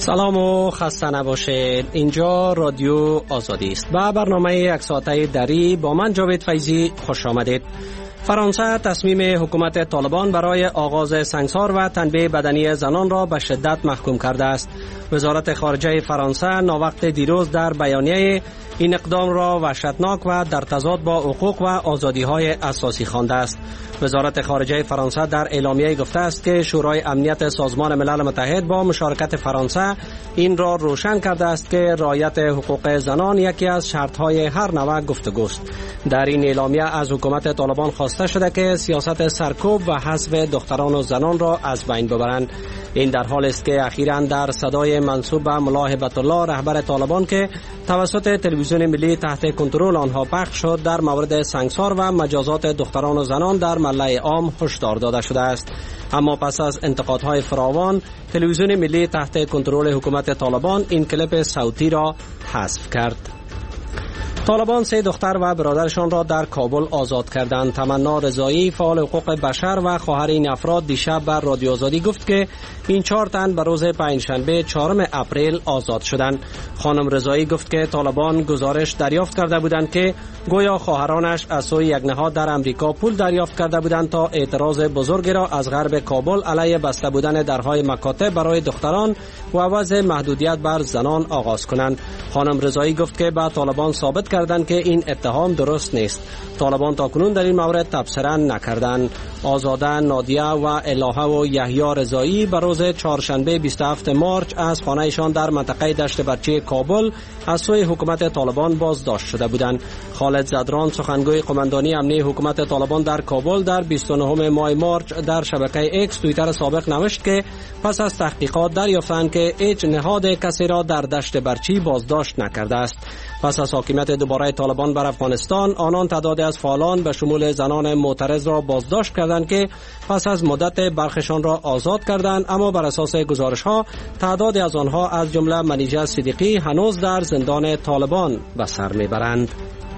سلام و خسته نباشید. اینجا رادیو آزادی است و برنامه یک ساعته دری با من جاوید فیضی خوش آمدید. فرانسه تصمیم حکومت طالبان برای آغاز سنگسار و تنبیه بدنی زنان را به شدت محکوم کرده است. وزارت خارجه فرانسه ناوقت دیروز در بیانیه این اقدام را وحشتناک و در تضاد با حقوق و آزادی‌های اساسی خوانده است. وزارت خارجه فرانسه در اعلامیه گفته است که شورای امنیت سازمان ملل متحد با مشارکت فرانسه این را روشن کرده است که رعایت حقوق زنان یکی از شرط‌های هر نوع گفتگوست. در این اعلامیه از حکومت طالبان خواسته شده که سیاست سرکوب و حذف دختران و زنان را از بین ببرند. این در حالی است که اخیراً در صدای منسوب به ملا هیبت الله رهبر طالبان که توسط تلویزیون ملی تحت کنترل آنها پخش شد در مورد سنگسار و مجازات دختران و زنان در ملأ عام هشدار داده شده است. اما پس از انتقادهای فراوان تلویزیون ملی تحت کنترل حکومت طالبان این کلیپ صوتی را حذف کرد. طالبان 3 دختر و برادرشان را در کابل آزاد کردند. تمنا رضایی فعال حقوق بشر و خواهر این افراد دیشب بر رادیو آزادی گفت که این 4 تن به روز پنجشنبه 4 اپریل آزاد شدند. خانم رضایی گفت که طالبان گزارش دریافت کرده بودند که گویا خواهرانش از سوی یک نهاد در امریکا پول دریافت کرده بودند تا اعتراض بزرگی را از غرب کابل علیه بسته بودن درهای مکاتب برای دختران و وضع محدودیت بر زنان آغاز کنند. خانم رضایی گفت که با طالبان ثابت کردند که این اتهام درست نیست. طالبان تاکنون در این مورد تبصره نکردند. آزاده، نادیه و الهه و یحیی رضایی به روز چهارشنبه 27 مارچ از خانه‌شان در منطقه دشت برچی کابل از سوی حکومت طالبان بازداشت شده بودند. خالد زدران سخنگوی قماندانی امنیتی حکومت طالبان در کابل در 29 ماه مارچ در شبکه ایکس توییتر سابق نوشت که پس از تحقیقات دریافتند که هیچ نهاد کسی را در دشت برچی بازداشت نکرده است. پس از حاکمیت دوباره طالبان بر افغانستان آنان تعدادی از فعالان به شمول زنان معترض را بازداشت کردند که پس از مدت برخشان را آزاد کردند، اما بر اساس گزارش‌ها تعدادی از آنها از جمله منیژه صدیقی هنوز در زندان طالبان به سر میبرند.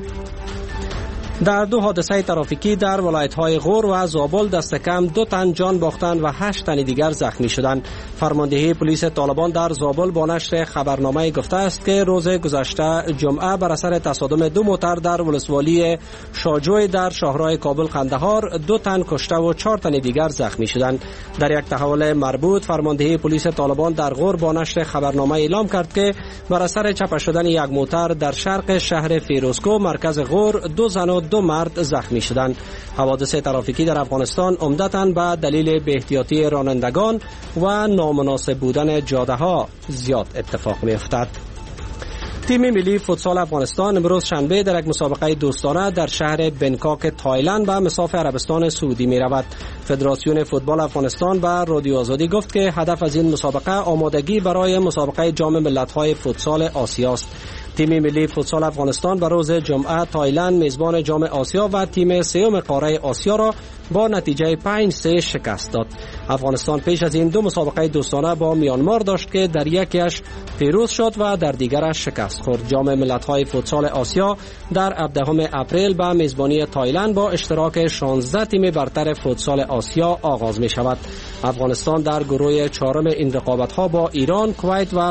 در 2 حادثه ترافیکی در ولایت‌های غور و زابل دست کم 2 تن جان باختند و 8 تن دیگر زخمی شدند. فرماندهی پلیس طالبان در زابل با نشر خبرنامه گفته است که روز گذشته جمعه بر اثر تصادم 2 موتر در ولسوالی شاجوی در شاهراه کابل قندهار 2 تن کشته و 4 تن دیگر زخمی شدند. در یک تحول مربوط فرماندهی پلیس طالبان در غور با نشر خبرنامه اعلام کرد که بر اثر چپه شدن یک موتر در شرق شهر فیروزکوه مرکز غور 2 زن و 2 مرد زخمی شدند. حوادث ترافیکی در افغانستان عمدتاً به دلیل بی‌احتیاطی رانندگان و نامناسب بودن جاده‌ها زیاد اتفاق می‌افتد. تیم ملی فوتسال افغانستان امروز شنبه در یک مسابقه دوستانه در شهر بنکاک تایلند به مصاف عربستان سعودی می‌رود. فدراسیون فوتبال افغانستان به رادیو آزادی گفت که هدف از این مسابقه آمادگی برای مسابقه جام ملت‌های فوتسال آسیا است. تیم ملی فوتسال افغانستان به روز جمعه تایلند میزبان جام آسیا و تیم سوم قاره آسیا را با نتیجه 5-3 شکست داد. افغانستان پیش از این 2 مسابقه دوستانه با میانمار داشت که در یکیش پیروز شد و در دیگرش شکست خورد. جام ملت‌های فوتسال آسیا در 17 اپریل به میزبانی تایلند با اشتراک 16 تیم برتر فوتسال آسیا آغاز می شود. افغانستان در گروه 4 این رقابت‌ها با ایران، کویت و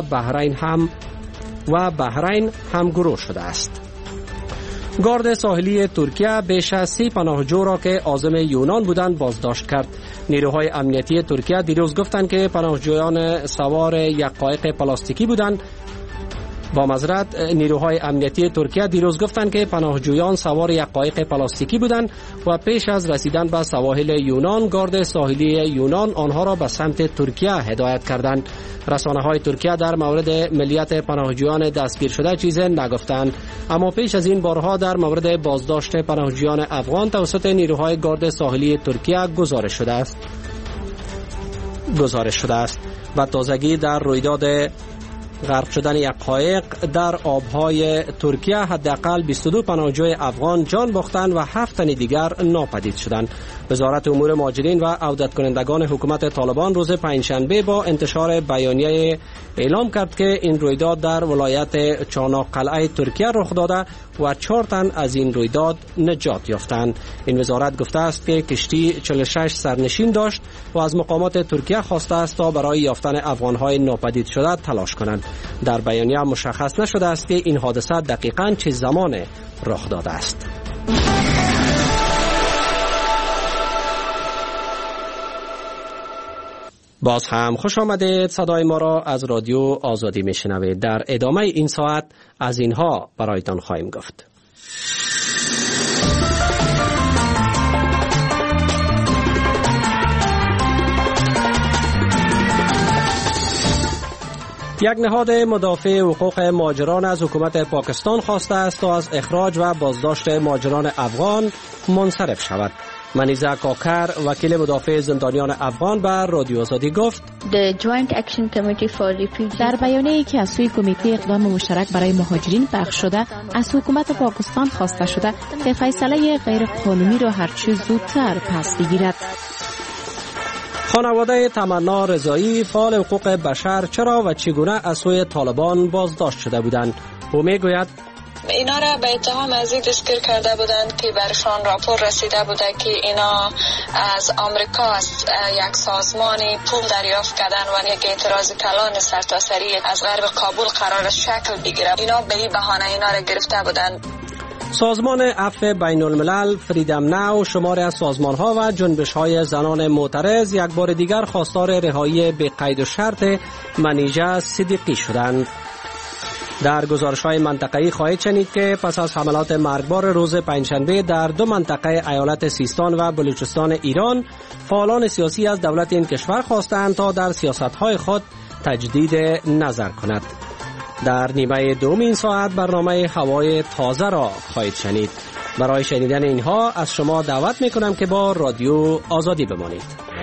بحرین هم گروه شده است. گارد ساحلی ترکیه بیش از 30 پناهجو را که عازم یونان بودند بازداشت کرد. نیروهای امنیتی ترکیه دیروز گفتند که پناهجویان سوار یک قایق پلاستیکی بودند. با معذرت، نیروهای امنیتی ترکیه دیروز گفتند که پناهجویان سوار یک قایق پلاستیکی بودند و پیش از رسیدن به سواحل یونان گارد ساحلی یونان آنها را به سمت ترکیه هدایت کردند. رسانه‌های ترکیه در مورد ملیت پناهجویان دستگیر شده چیزی نگفتند، اما پیش از این بارها در مورد بازداشت پناهجویان افغان توسط نیروهای گارد ساحلی ترکیه گزارش شده است. و تازگی در رویداد غرق شدن یک قایق در آبهای ترکیه حداقل 22 پناهجوی افغان جان باختند و 7 تن دیگر ناپدید شدند. وزارت امور مهاجرین و عودت کنندگان حکومت طالبان روز پنجشنبه با انتشار بیانیه اعلام کرد که این رویداد در ولایت چاناقلعه ترکیه رخ داده و 4 تن از این رویداد نجات یافتند. این وزارت گفته است که کشتی 46 سرنشین داشت و از مقامات ترکیه خواسته است تا برای یافتن افغان‌های ناپدید شده تلاش کنند. در بیانیه مشخص نشده است که این حادثه دقیقاً چه زمان رخ داده است. باز هم خوش آمدید. صدای ما را از رادیو آزادی میشنوید. در ادامه این ساعت از اینها برایتان خواهیم گفت. یک نهاد مدافع حقوق مهاجران از حکومت پاکستان خواسته است تا از اخراج و بازداشت مهاجران افغان منصرف شود. منیزه کاکر وکیل مدافع زندانیان افغان به رادیو آزادی گفت در بیانیه‌ای که از سوی کمیته اقدام مشترک برای مهاجرین پخش شده از حکومت پاکستان خواسته شده که فیصله غیر قانونی را هرچه زودتر پس بگیرد. خانواده تمنا رضایی فعال حقوق بشر چرا و چگونه از سوی طالبان بازداشت شده بودند؟ او میگوید اینا را به اتهام از این دستگیر کرده بودند که برشان راپور رسیده بوده که اینا از آمریکا از یک سازمانی پول دریافت کردن و یک اعتراض کلان سرتاسری از غرب کابل قرار شکل بگیره. اینا به این بهانه اینا را گرفته بودند. سازمان عفو بین الملل، فریدم ناو، شماری از سازمان‌ها و جنبش‌های زنان معترض یک بار دیگر خواستار رهایی به قید و شرط منیژه صدیقی شدند. در گزارش‌های منطقه‌ای خواهید شنید که پس از حملات مرگبار روز پنجشنبه در 2 منطقه ایالت سیستان و بلوچستان ایران، فعالان سیاسی از دولت این کشور خواستند تا در سیاست‌های خود تجدید نظر کند. در نیمه دوم این ساعت برنامه هوای تازه را خواهید شنید. برای شنیدن اینها از شما دعوت می‌کنم که با رادیو آزادی بمانید.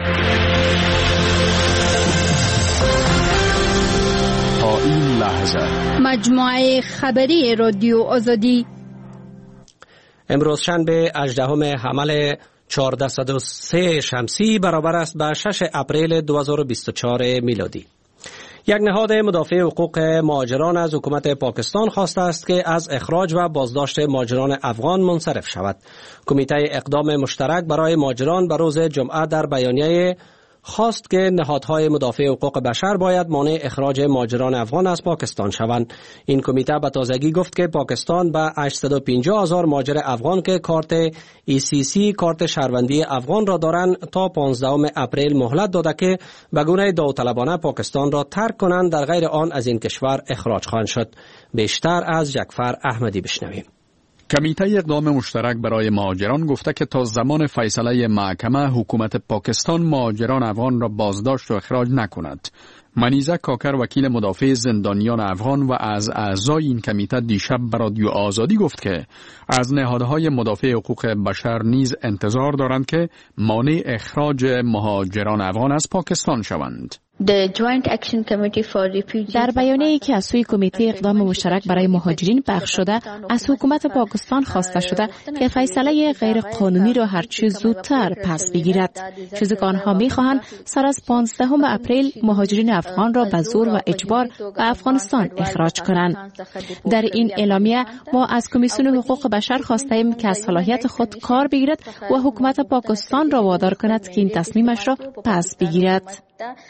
تا این لحظه مجموعه خبری رادیو آزادی امروز شنبه 18 حمل 1403 شمسی برابر است به 6 اپریل 2024 میلادی. یک نهاد مدافع حقوق مهاجران از حکومت پاکستان خواسته است که از اخراج و بازداشت مهاجران افغان منصرف شود. کمیته اقدام مشترک برای مهاجران به روز جمعه در بیانیه خواست که نهادهای مدافع حقوق بشر باید مانع اخراج مهاجران افغان از پاکستان شوند. این کمیته به تازگی گفت که پاکستان به 850,000 مهاجر افغان که کارت ECC کارت شهروندی افغان را دارند تا 15 اپریل مهلت داده که به گونه داوطلبانه پاکستان را ترک کنند، در غیر آن از این کشور اخراج خواهند شد. بیشتر از جعفر احمدی بشنویم. کمیته اقدام مشترک برای مهاجران گفته که تا زمان فیصله محکمه حکومت پاکستان مهاجران افغان را بازداشت و اخراج نکند. منیزه کاکر وکیل مدافع زندانیان افغان و از اعضای این کمیته دیشب به رادیو آزادی گفت که از نهادهای مدافع حقوق بشر نیز انتظار دارند که مانع اخراج مهاجران افغان از پاکستان شوند. در بیانیه‌ای که از سوی کمیته اقدام مشترک برای مهاجرین پخش شده از حکومت پاکستان خواسته شده که فیصله غیر قانونی را هرچه زودتر پس بگیرد، چیزی که آنها می‌خواهند سر از 15 اپریل مهاجرین افغان را به زور و اجبار به افغانستان اخراج کنند. در این اعلامیه ما از کمیسیون حقوق بشر خواستیم که از صلاحیت خود کار بگیرد و حکومت پاکستان را وادار کند که این تصمیمش را پس بگیرد.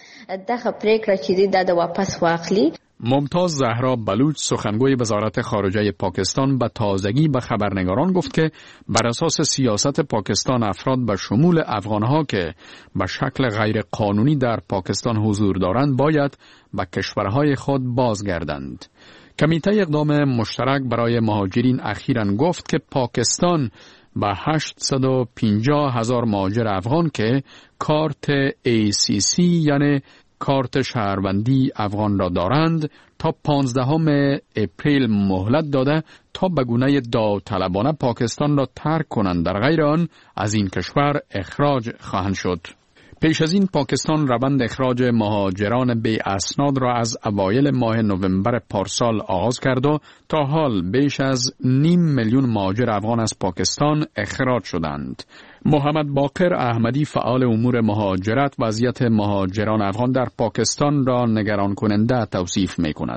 ممتاز زهرا بلوچ سخنگوی وزارت خارجه پاکستان به تازگی به خبرنگاران گفت که بر اساس سیاست پاکستان افراد به شمول افغانها که به شکل غیر قانونی در پاکستان حضور دارند باید به کشورهای خود بازگردند. کمیته اقدام مشترک برای مهاجرین اخیراً گفت که پاکستان به 850,000 مهاجر افغان که کارت ACC یعنی کارت شهروندی افغان را دارند تا 15 اپریل مهلت داده تا به گونه داوطلبانه پاکستان را ترک کنند، در غیر آن از این کشور اخراج خواهند شد. پیش از این پاکستان روند اخراج مهاجران بی اسناد را از اوایل ماه نوامبر پارسال آغاز کرد و تا حال بیش از 500,000 مهاجر افغان از پاکستان اخراج شدند. محمد باقر احمدی فعال امور مهاجرت وضعیت مهاجران افغان در پاکستان را نگران کننده توصیف می کند.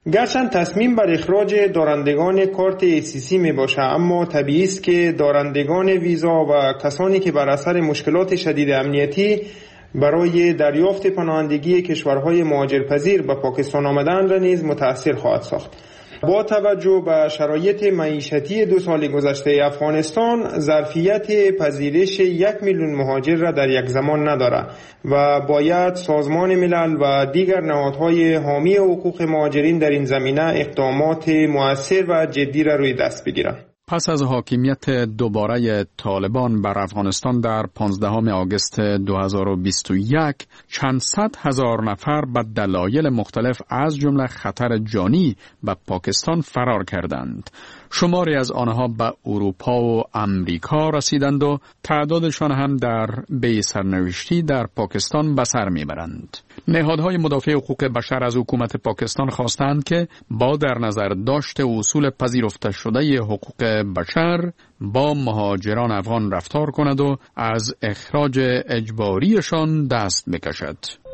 گرچند تصمیم بر اخراج دارندگان کارت ACC می باشه، اما طبیعی است که دارندگان ویزا و کسانی که بر اثر مشکلات شدید امنیتی برای دریافت پناهندگی کشورهای مهاجرپذیر به پاکستان آمدن را نیز متأثر خواهد ساخت. با توجه به شرایط معیشتی 2 سال گذشته افغانستان، ظرفیت پذیرش 1 میلیون مهاجر را در یک زمان ندارد و باید سازمان ملل و دیگر نهادهای حامی حقوق مهاجرین در این زمینه اقدامات مؤثر و جدی را روی دست بگیرند. پس از حاکمیت دوباره طالبان بر افغانستان در 15 آگوست 2021 چند صد هزار نفر به دلایل مختلف از جمله خطر جانی به پاکستان فرار کردند. شماری از آنها به اروپا و امریکا رسیدند و تعدادشان هم در بی سرنوشتی در پاکستان به سر میبرند. نهادهای مدافع حقوق بشر از حکومت پاکستان خواستند که با در نظر داشت اصول پذیرفته شده حقوق بشر با مهاجران افغان رفتار کند و از اخراج اجباریشان دست بکشد.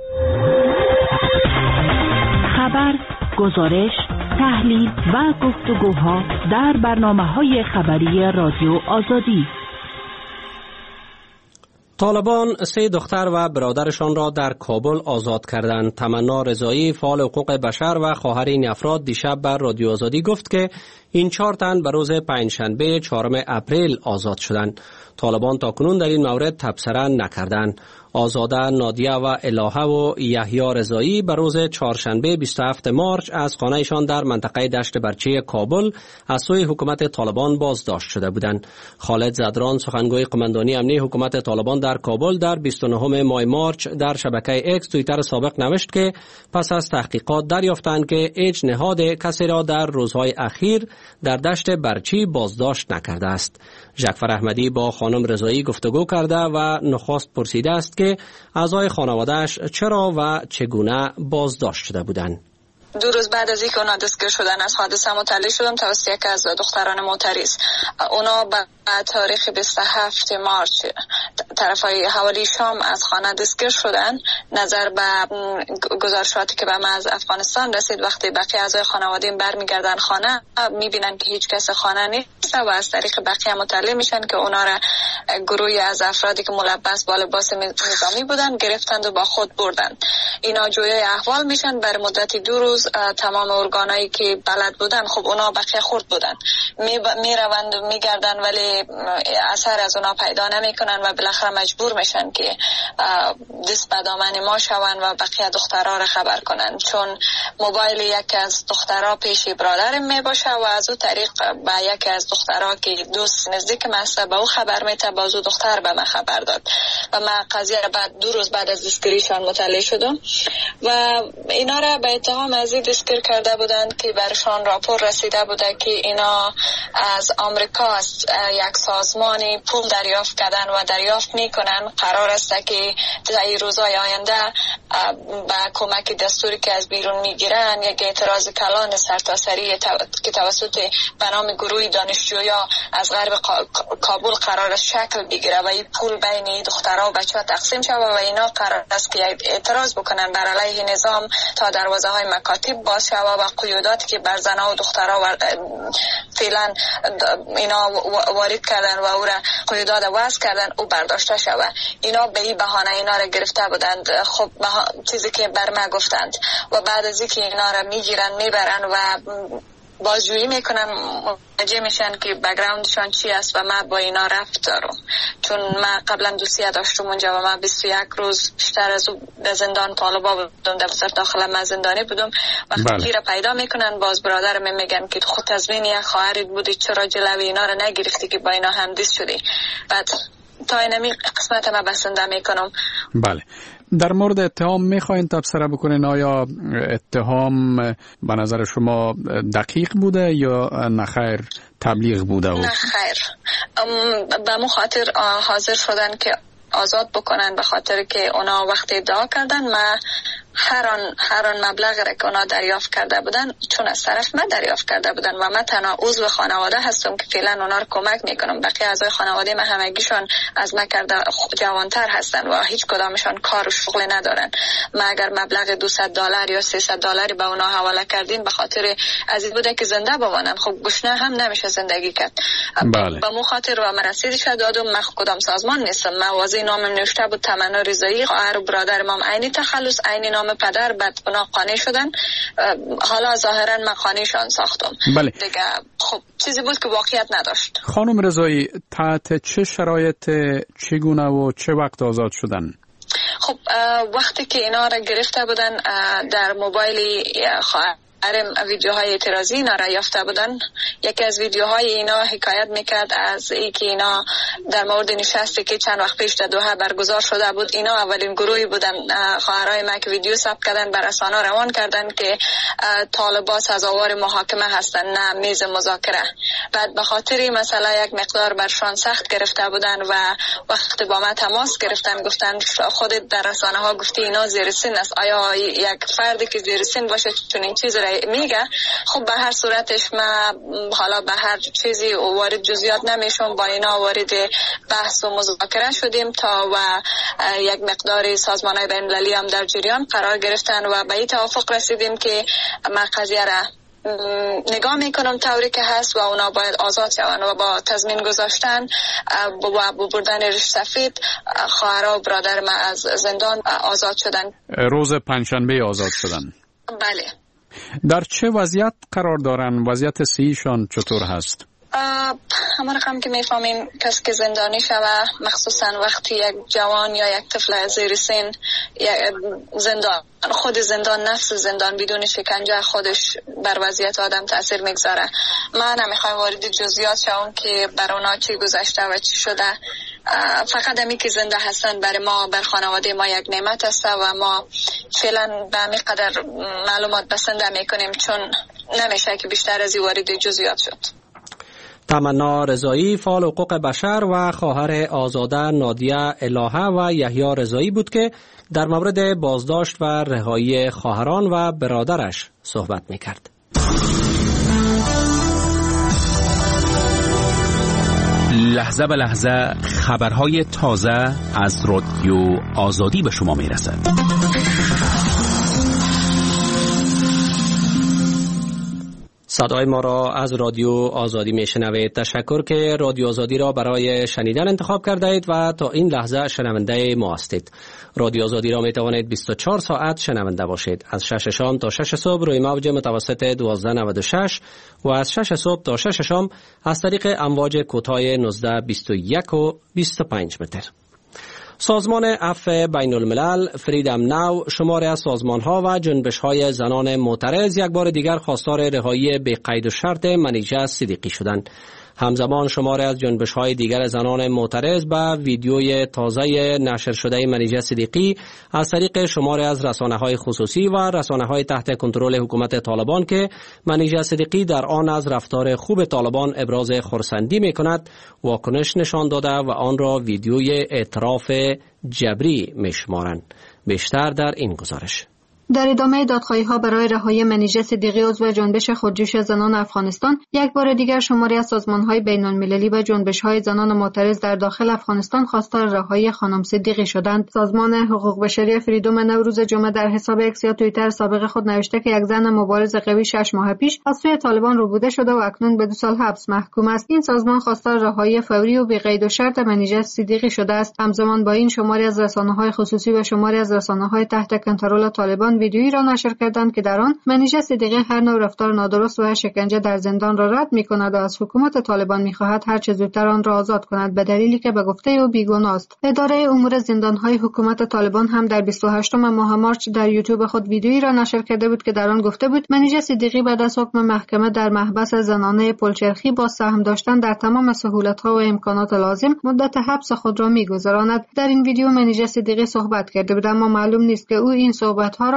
خبر، گزارش، تحلیل و گفتگوها در برنامه‌های خبری رادیو آزادی. طالبان 3 دختر و برادرشان را در کابل آزاد کردند. تمنا رضایی، فعال حقوق بشر و خواهر این افراد دیشب بر رادیو آزادی گفت که این 4 تن به روز پنجشنبه 4 اپریل آزاد شدند. طالبان تاکنون در این مورد تبصره نکردند. آزاده، نادیه و الهه و یحیی رضایی به روز چهارشنبه 27 مارچ از خانهشان در منطقه دشت برچی کابل از سوی حکومت طالبان بازداشت شده بودند. خالد زدران، سخنگوی قماندانی امنی حکومت طالبان در کابل، در 29 ماه مارچ در شبکه اکس توییتر سابق نوشت که پس از تحقیقات دریافتند که هیچ نهاد کسی را در روزهای اخیر در دشت برچی بازداشت نکرده است. جعفر احمدی با خانم رضایی گفتگو کرده و نخست پرسیده است که اعضای خانواده‌اش چرا و چگونه بازداشت شده بودند. 2 روز بعد از اینکه اونا دستگیر شدن از حادثه مطلع شدم توسط یکی از دختران معترض. اونا به تاریخ 27 مارچ طرفای حوالی شام از خانه دستگیر شدن. نظر به گزارشاتی که به ما از افغانستان رسید، وقتی بقیه اعضای خانواده برمیگردن خانه میبینن که هیچ کس خانه نیست و از طریق بقیه مطلع میشن که اونا را گروهی از افرادی که ملبس با لباس نظامی بودن گرفتند و با خود بردن. اینا جویای احوال میشن. بر مدت 2 روز تمام ارگانایی که بلد بودن، خب اونا بقیه خورد بودن، میروند و میگردن ولی اثر از اونا پیدا نمیکنن و بالاخره مجبور میشن که دست به دامن ما شون و بقیه دخترها را خبر کنن، چون موبایل یکی از دخترها پیش برادرم میباشه و از او طریق به یکی از دخترها که دوست نزدیک مسته به او خبر میته، باز او دختر به من خبر داد و من قضیه را بعد 2 روز بعد از دستگیریشان مطلع شدم و اینا را به اتهام از دستگیر کرده بودند که برشان راپور رسیده بوده که اینا از آمریکا یک سازمانی پول دریافت کردن و دریافت میکنن. قرار است که در روزهای آینده با کمک دستوری که از بیرون میگیرن یک اعتراض کلان سرتاسری که توسط به نام گروه دانشجویا از غرب کابل قرار است شکل بگیره و این پول بین دخترها و بچه‌ها تقسیم شود و اینا قرار است که اعتراض بکنن بر علیه نظام تا دروازه های مکاتب باز شود و قیوداتی که بر زنها و دخترها فعلا اینا وارد کردن و او را قیودات وضع کردن او برداشته شود. اینا به این بهانه اینا را گرفته بودند. خب چیزی که بر ما گفتند و بعد از اینکه اینا را میگیرن میبرن و بازجویی میکنن متوجه میشن که بک‌گراندشان چی است و من با اینا رفت دارم، چون من قبلا دوسیه داشتم اونجا و من 21 روز بیشتر از او به زندان طالبا بودم، در داخل من زندانی بودم. وقتی را پیدا میکنن باز برادرم میگن که خود تضمین یک خواهرت بودی، چرا جلوی اینا را نگرفتی که با اینا همدست شدی. بعد تا اینمی قسمت ما بسنده میکنم. بله، در مورد اتهام میخواین تبصره بکنین؟ آیا اتهام به نظر شما دقیق بوده یا نخیر تبلیغ بوده؟ نخیر، به مو خاطر حاضر شدن که آزاد بکنن به خاطر که اونا وقتی ادعا کردن. من هر آن مبلغ را که اونا دریافت کرده بودن چون از طرف من دریافت کرده بودن و من تنها عضو خانواده هستم که فعلا اونا رو کمک میکنم. بقیه اعضای خانواده من همگیشون از من کرده جوانتر هستن و هیچ کدامشون کار و شغل ندارن. من اگر مبلغ $200 یا $300 به اونا حواله کردین به خاطر از این بوده که زنده بمانن. خب گشنه هم نمیشه زندگی کرد. بله. به مو خاطر و من رسیدش دادم. من کدام سازمان نیستم. من واضح نامم نوشته بود تمنا رضایی، خواهر و برادر ما عینی تخلص عینی نام پدر، بعد اونا قانع شدن. حالا ظاهرا من قانعشان ساختم. بله. دیگه خب چیزی بود که واقعیت نداشت. خانم رضایی تحت چه شرایط، چگونه و چه وقت آزاد شدن؟ خب وقتی که اینا را گرفته بودن در موبایل ویدیوهای اعتراضی اینا را یافته بودن. یکی از ویدیوهای اینا حکایت میکرد از ای که اینا در مورد نشستی که چند وقت پیش در دوحه برگزار شده بود، اینا اولین گروهی بودن خواهرای ما که ویدیو ثبت کردن بر رسانه روان کردن که طالبان سزاوار محاکمه هستن نه میز مذاکره. بعد به خاطر مثلا یک مقدار برشان سخت گرفته بودن و وقتی با ما تماس گرفتن گفتن خودت در رسانه ها گفتی اینا زیر سن است، آیا یک فردی که زیر سن باشه چون این چیز را میگه؟ خب به هر صورتش من حالا به هر چیزی وارد جزئیات نمیشم. با اینا وارد بحث و مذاکره شدیم تا و یک مقدار سازمان‌های بین‌المللی هم در جریان قرار گرفتن و به این توافق رسیدیم که من قضیه را نگاه میکنم طوری که هست و اونا باید آزاد شوند و با تضمین گذاشتن و بردن ریش سفید خواهرها و برادر من از زندان آزاد شدن. روز پنجشنبه آزاد شدن. بله. در چه وضعیت قرار دارن؟ وضعیت صحیشان چطور هست؟ همه رقم که میفهمین کسی که زندانی شوه، مخصوصا وقتی یک جوان یا یک طفل زیر سن زندان، خود زندان، نفس زندان بدون شکنجه خودش بر وضعیت آدم تأثیر میگذاره. من نمیخوام وارد جزئیات شوم که بر اونا چی گذشته و چی شده. فقط همی که زنده هستن برای ما، بر خانواده ما یک نعمت است و ما فعلا به همین قدر معلومات بسنده میکنیم چون نمیشه که بیشتر از این وارد جزئیات شد. تمنا رضایی فعال حقوق بشر و خواهر آزاده نادیه الهه و یحیی رضایی بود که در مورد بازداشت و رهایی خواهران و برادرش صحبت میکرد. لحظه به لحظه خبرهای تازه از رادیو آزادی به شما میرسد. صدای ما را از رادیو آزادی میشنوید. تشکر که رادیو آزادی را برای شنیدن انتخاب کرده اید و تا این لحظه شنونده ما هستید. رادیو آزادی را می توانید 24 ساعت شنونده باشید. از 6 شام تا 6 صبح روی موج متوسط 1296 و از 6 صبح تا 6 شام از طریق امواج کوتاه 19 21 و 25 متر. سازمان عفو بین الملل فریدم ناو شماری از سازمان‌ها و جنبش‌های زنان معترض یک بار دیگر خواستار رهایی به قید و شرط منیژه صدیقی شدند. همزمان شماری از جنبش‌های دیگر زنان معترض به ویدیوی تازه نشر شده منیژه صدیقی از طریق شماری از رسانه‌های خصوصی و رسانه‌های تحت کنترل حکومت طالبان که منیژه صدیقی در آن از رفتار خوب طالبان ابراز خرسندی می‌کند واکنش نشان داده و آن را ویدیوی اعتراف جبری می‌شمارند. بیشتر در این گزارش. در ادامه دادخواهی‌ها برای رهایی منیژه صدیقی عضو جنبش خودجوش زنان افغانستان، یک بار دیگر شماری از سازمان‌های بین‌المللی و جنبش‌های زنان معترض در داخل افغانستان خواستار رهایی خانم صدیقی شدند. سازمان حقوق بشری فریدم ناو روز جمعه در حساب اکس یا توییتر سابق خود نوشته که یک زن مبارز قوی 6 ماه پیش از سوی طالبان ربوده شده و اکنون به 2 سال حبس محکوم است. این سازمان خواستار رهایی فوری و بی قید و شرط منیژه صدیقی شده است. همزمان با این شماری از رسانه‌های خصوصی و شماری از رسانه‌های تحت کنترل طالبان ویدیویی را نشر کردند که در آن منیژه صدیقی هر نوع رفتار نادرست و شکنجه در زندان را رد می‌کند و از حکومت طالبان می‌خواهد هر چه زودتر آن را آزاد کند به دلیلی که به گفته او بیگناه است. اداره امور زندان‌های حکومت طالبان هم در 28 ماه مارس در یوتیوب خود ویدیویی را نشر کرده بود که در آن گفته بود منیژه صدیقی بعد از حکم محکمه در محبس زنانه پلچرخی با سهم داشتن در تمام سهولت‌ها و امکانات لازم مدت حبس خود را می‌گذراند. در این ویدیو منیژه صدیقی صحبت کرده بود اما معلوم نیست که او این صحبت‌ها را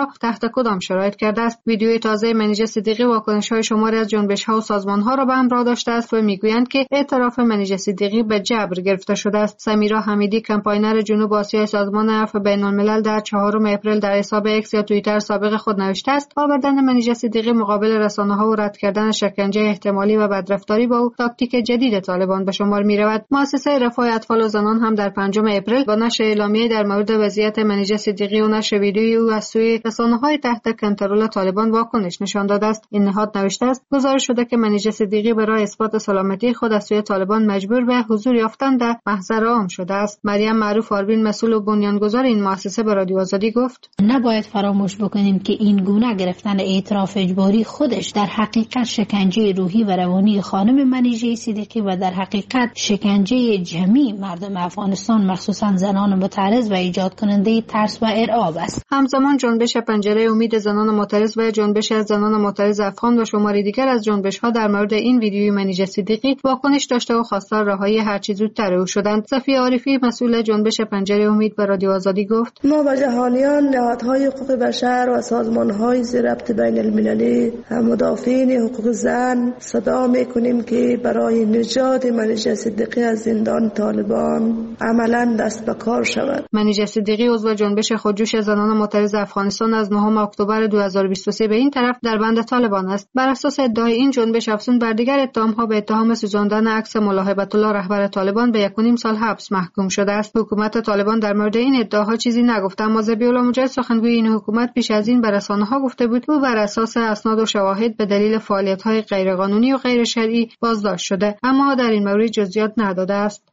ها تحت کدام شرایط کرده است. ویدیوی تازه منیژه صدیقی واکنش‌های شماری از جنبش‌ها و سازمان‌ها را به همراه داشته است و می‌گویند که اعتراف منیژه صدیقی به جبر گرفته شده است. سمیرا حمیدی کمپاینر جنوب آسیای سازمان عفو بین‌الملل در 4 اپریل در حساب اکس یا توییتر سابق خود نوشته است آوردن منیژه صدیقی مقابل رسانه‌ها و رد کردن شکنجه احتمالی و بدرفتاری با او تاکتیک جدید طالبان به شمار می‌رود. مؤسسه رفاه اطفال و زنان هم در 5 اپریل با نشر اعلامیه در مورد وضعیت منیژه صدیقی و نشر ویدیوی او از سوی رسانه‌های تحت کنترل طالبان واکنش نشان داده است. این نهاد نوشته است گزارش شده که منیژه صدیقی برای اثبات سلامتی خود از سوی طالبان مجبور به حضور یافتن در محضر عام شده است. مریم معروف آروین مسئول و بنیانگذار این مؤسسه به رادیو آزادی گفت نباید فراموش بکنیم که این گونه گرفتن اعتراف اجباری خودش در حقیقت شکنجه روحی و روانی خانم منیژه صدیقی و در حقیقت شکنجه جمعی مردم افغانستان مخصوصا زنان متعرض و ایجاد کننده ترس و ارعاب است. همزمان جنبش پنجره امید زنان معترض و جنبش از زنان معترض افغان و شماری دیگر از جنبش‌ها در مورد این ویدیوی منیژه صدیقی واکنش داشته و خواستار رهایی هرچه زودتر او شدند. صفیه عارفی مسئول جنبش پنجره امید به رادیو آزادی گفت ما به جهانیان، نهادهای حقوق بشر و سازمان‌های ذی-ربط بین‌المللی مدافعین حقوق زن صدا می‌کنیم که برای نجات منیژه صدیقی از زندان طالبان عملاً دست به کار شود. منیژه صدیقی عضو جنبش خودجوش زنان معترض افغانستان از 9 اکتبر 2023 به این طرف در بند طالبان است. بر اساس ادعای این جنبش افزون بر دیگر اتهام‌ها به اتهام سوزاندن عکس ملاحبت الله رهبر طالبان به 1.5 سال حبس محکوم شده است. حکومت طالبان در مورد این ادعاها چیزی نگفته، اما ذبیح‌الله مجاهد سخنگوی این حکومت پیش از این به رسانه‌ها گفته بود او بر اساس اسناد و شواهد به دلیل فعالیت‌های غیرقانونی و غیر شرعی بازداشت شده، اما در این مورد جزئیات نداده است.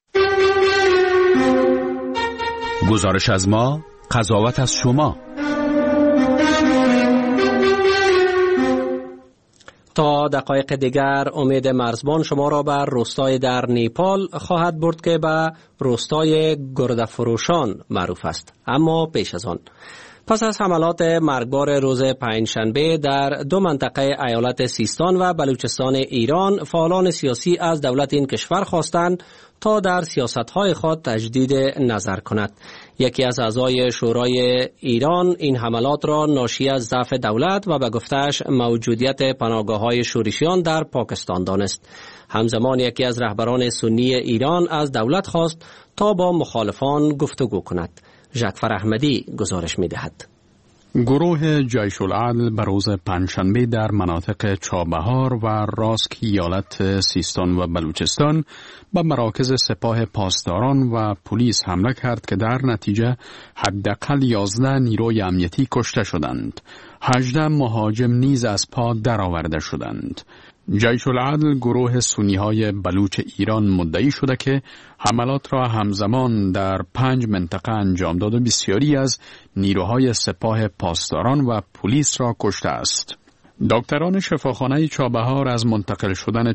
گزارش از ما، قضاوت از شما. تا دقایق دیگر امید مرزبان شما را بر روستای در نیپال خواهد برد که به روستای گردفروشان معروف است. اما پیش از آن پس از حملات مرگبار روز پنجشنبه در 2 منطقه ایالت سیستان و بلوچستان ایران، فعالان سیاسی از دولت این کشور خواستند تا در سیاست‌های خود تجدید نظر کند. یکی از اعضای شورای ایران این حملات را ناشی از ضعف دولت و به گفته‌اش موجودیت پناهگاه‌های شورشیان در پاکستان دانست. همزمان یکی از رهبران سنی ایران از دولت خواست تا با مخالفان گفتگو کند. ژکفر احمدی گزارش می‌دهد. گروه جیش العدل به روز پنجشنبه در مناطق چابهار و راسک ایالت سیستان و بلوچستان به مراکز سپاه پاسداران و پلیس حمله کرد که در نتیجه حداقل 11 نیروی امنیتی کشته شدند. 18 مهاجم نیز از پا درآورده شدند. جیش العدل گروه سنی‌های بلوچ ایران مدعی شده که حملات را همزمان در 5 منطقه انجام داد و بسیاری از نیروهای سپاه پاسداران و پلیس را کشته است. دکتران شفاخانه چابهار از منتقل شدن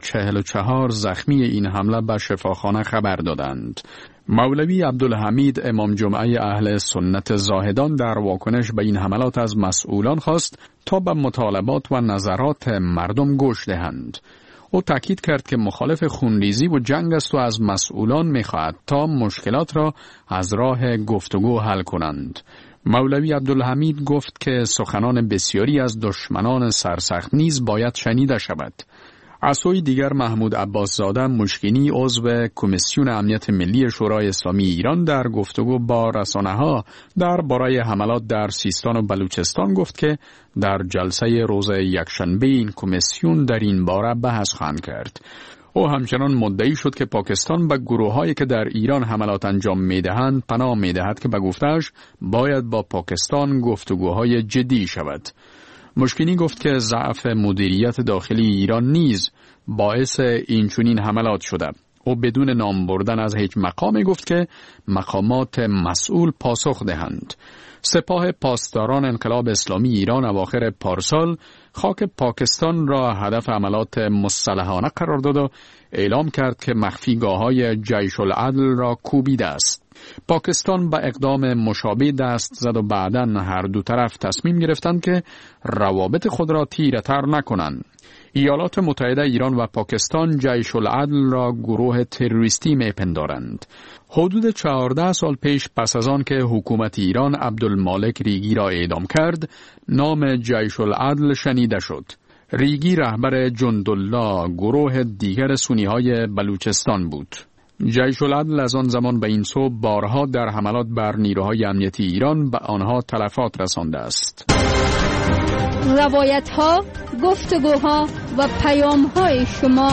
44 زخمی این حمله به شفاخانه خبر دادند. مولوی عبدالحمید امام جمعه اهل سنت زاهدان در واکنش به این حملات از مسئولان خواست تا به مطالبات و نظرات مردم گوش دهند. او تاکید کرد که مخالف خونریزی و جنگ است و از مسئولان می‌خواهد تا مشکلات را از راه گفتگو حل کنند. مولوی عبدالحمید گفت که سخنان بسیاری از دشمنان سرسخت نیز باید شنیده شود. از سوی دیگر محمود عباس زاده مشکینی عضو کمیسیون امنیت ملی شورای اسلامی ایران در گفتگو با رسانه‌ها درباره حملات در سیستان و بلوچستان گفت که در جلسه روز یکشنبه این کمیسیون در این باره بحث خواهد کرد. او همچنان مدعی شد که پاکستان به گروه‌هایی که در ایران حملات انجام می‌دهند پناه می‌دهد که به گفته‌اش باید با پاکستان گفتگوهای جدی شود. مشکینی گفت که ضعف مدیریت داخلی ایران نیز باعث اینچنین حملات شده. او بدون نام بردن از هیچ مقامی گفت که مقامات مسئول پاسخ دهند. سپاه پاسداران انقلاب اسلامی ایران اواخر پارسال خاک پاکستان را هدف حملات مسلحانه قرار داد و اعلام کرد که مخفیگاه‌های جیش العدل را کوبیده است. پاکستان به اقدام مشابه دست زد و بعداً هر دو طرف تصمیم گرفتند که روابط خود را تیره‌تر نکنند. ایالات متحده ایران و پاکستان جیش العدل را گروه تروریستی میپندارند. حدود 14 سال پیش پس از آن که حکومت ایران عبدالمالک ریگی را اعدام کرد، نام جیش العدل شنیده شد. ریگی رهبر جندالله، گروه دیگر سنی‌های بلوچستان بود. جیش العدل از آن زمان به این سو بارها در حملات بر نیروهای امنیتی ایران به آنها تلفات رسانده است. روایت‌ها، گفتگوها و پیام‌های شما.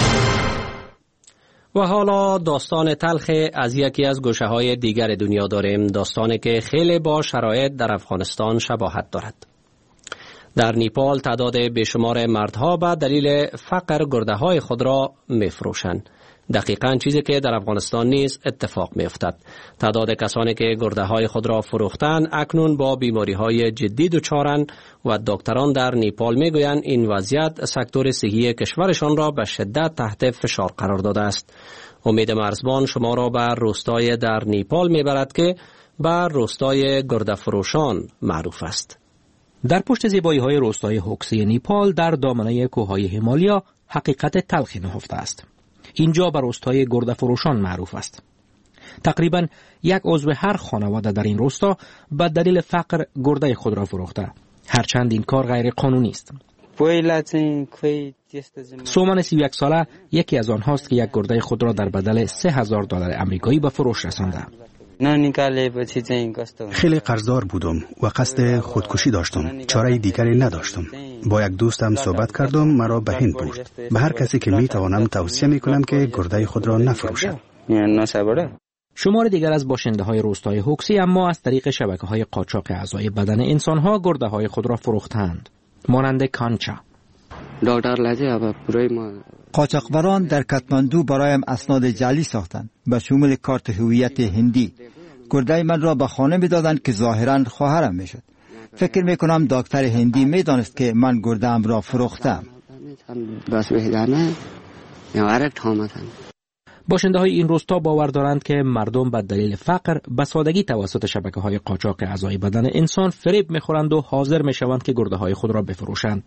و حالا داستان تلخ از یکی از گوشه‌های دیگر دنیا داریم، داستانی که خیلی با شرایط در افغانستان شباهت دارد. در نیپال تعداد بیشمار مردها به دلیل فقر گرده‌های خود را می‌فروشند. دقیقاً چیزی که در افغانستان نیز اتفاق می‌افتد. تعداد کسانی که گرده‌های خود را فروختند اکنون با بیماری‌های جدی دچارند و دکتران در نیپال می‌گویند این وضعیت سکتور صحی کشورشان را به شدت تحت فشار قرار داده است. امید مرزبان شما را به روستای در نیپال می‌برد که به روستای گرده فروشان معروف است. در پشت زیبایی‌های روستای هوکسی نیپال در دامنه کوههای هیمالیا حقیقت تلخی نهفته است. اینجا به روستای گرده فروشان معروف است. تقریباً یک عضو هر خانواده در این روستا به دلیل فقر گرده خود را فروخته، هرچند این کار غیر قانونی است. سومان 31 ساله یکی از آنهاست که یک گرده خود را در بدل $3000 امریکایی به فروش رسانده. خیلی قرضدار بودم و قصد خودکشی داشتم. چاره دیگری نداشتم. با یک دوستم صحبت کردم، مرا به هند برد. به هر کسی که می توانم توصیه می کنم که گرده خود را نفروشد. شمار دیگر از باشنده های روستای هوکسی اما از طریق شبکه های قاچاق اعضای بدن انسان ها گرده های خود را فروختند، مانند کانچا. قاچاقبران در کاتماندو برایم اسناد جعلی ساختند به شمول کارت هویت هندی. گرده من را به خانه می دادند که ظاهراً خواهرم می شد. فکر می کنم دکتر هندی می دانست که من گرده‌ام را فروختم. باشنده های این روستا باور دارند که مردم به دلیل فقر به سادگی توسط شبکه های قاچاق اعضای بدن انسان فریب می خورند و حاضر می شوند که گرده های خود را بفروشند.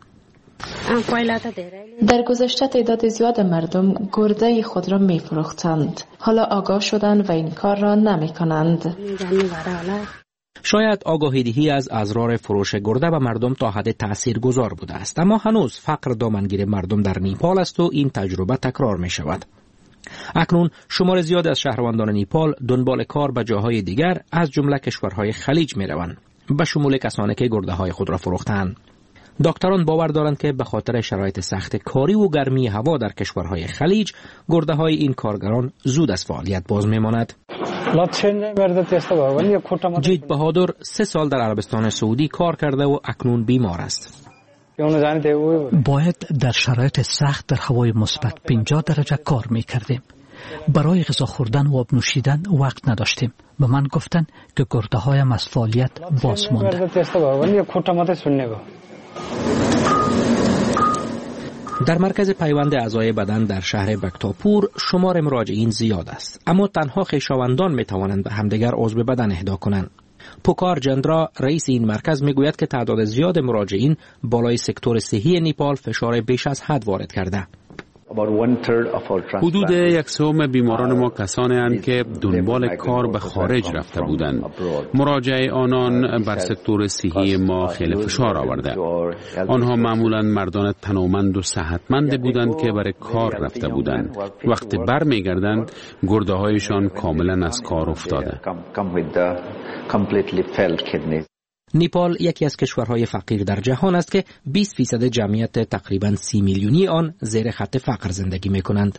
در گذشته تعداد زیاد مردم گرده خود را می فروختند. حالا آگاه شدند و این کار را نمی کنند. شاید آگاهی‌دهی از اضرار فروش گرده به مردم تا حد تأثیر گذار بوده است، اما هنوز فقر دامنگیر مردم در نیپال است و این تجربه تکرار می شود. اکنون شمار زیاد از شهروندان نیپال دنبال کار به جاهای دیگر از جمله کشورهای خلیج می روند، به شمول کسانی که گرده های خود را فروختند. دکتران باور دارند که به خاطر شرایط سخت کاری و گرمی هوا در کشورهای خلیج گرده های این کارگران زود از فعالیت باز می ماند. جید بهادر 3 سال در عربستان سعودی کار کرده و اکنون بیمار است. باید در شرایط سخت در هوای مثبت 50 درجه کار می کردیم. برای غذا خوردن و آب نوشیدن وقت نداشتیم. به من گفتن که گرده هایم از فعالیت باز مانده. در مرکز پیوند اعضای بدن در شهر بکتاپور شمار مراجعین زیاد است، اما تنها خویشاوندان می توانند به همدیگر عضو بدن اهدا کنند. پوکار جندرا رئیس این مرکز می گوید که تعداد زیاد مراجعین بالای سکتور صحی نیپال فشار بیش از حد وارد کرده. حدود 1/3 بیماران ما کسانی اند که دنبال کار به خارج رفته بودند. مراجعه آنان بر سکتور صحی ما خیلی فشار آورده. آنها معمولا مردان تنومند و صحتمند بودند که برای کار رفته بودند. وقتی برمیگردند گرده هایشان کاملا از کار افتاده. نیپال یکی از کشورهای فقیر در جهان است که 20% جمعیت تقریباً 30 میلیونی آن زیر خط فقر زندگی می کنند.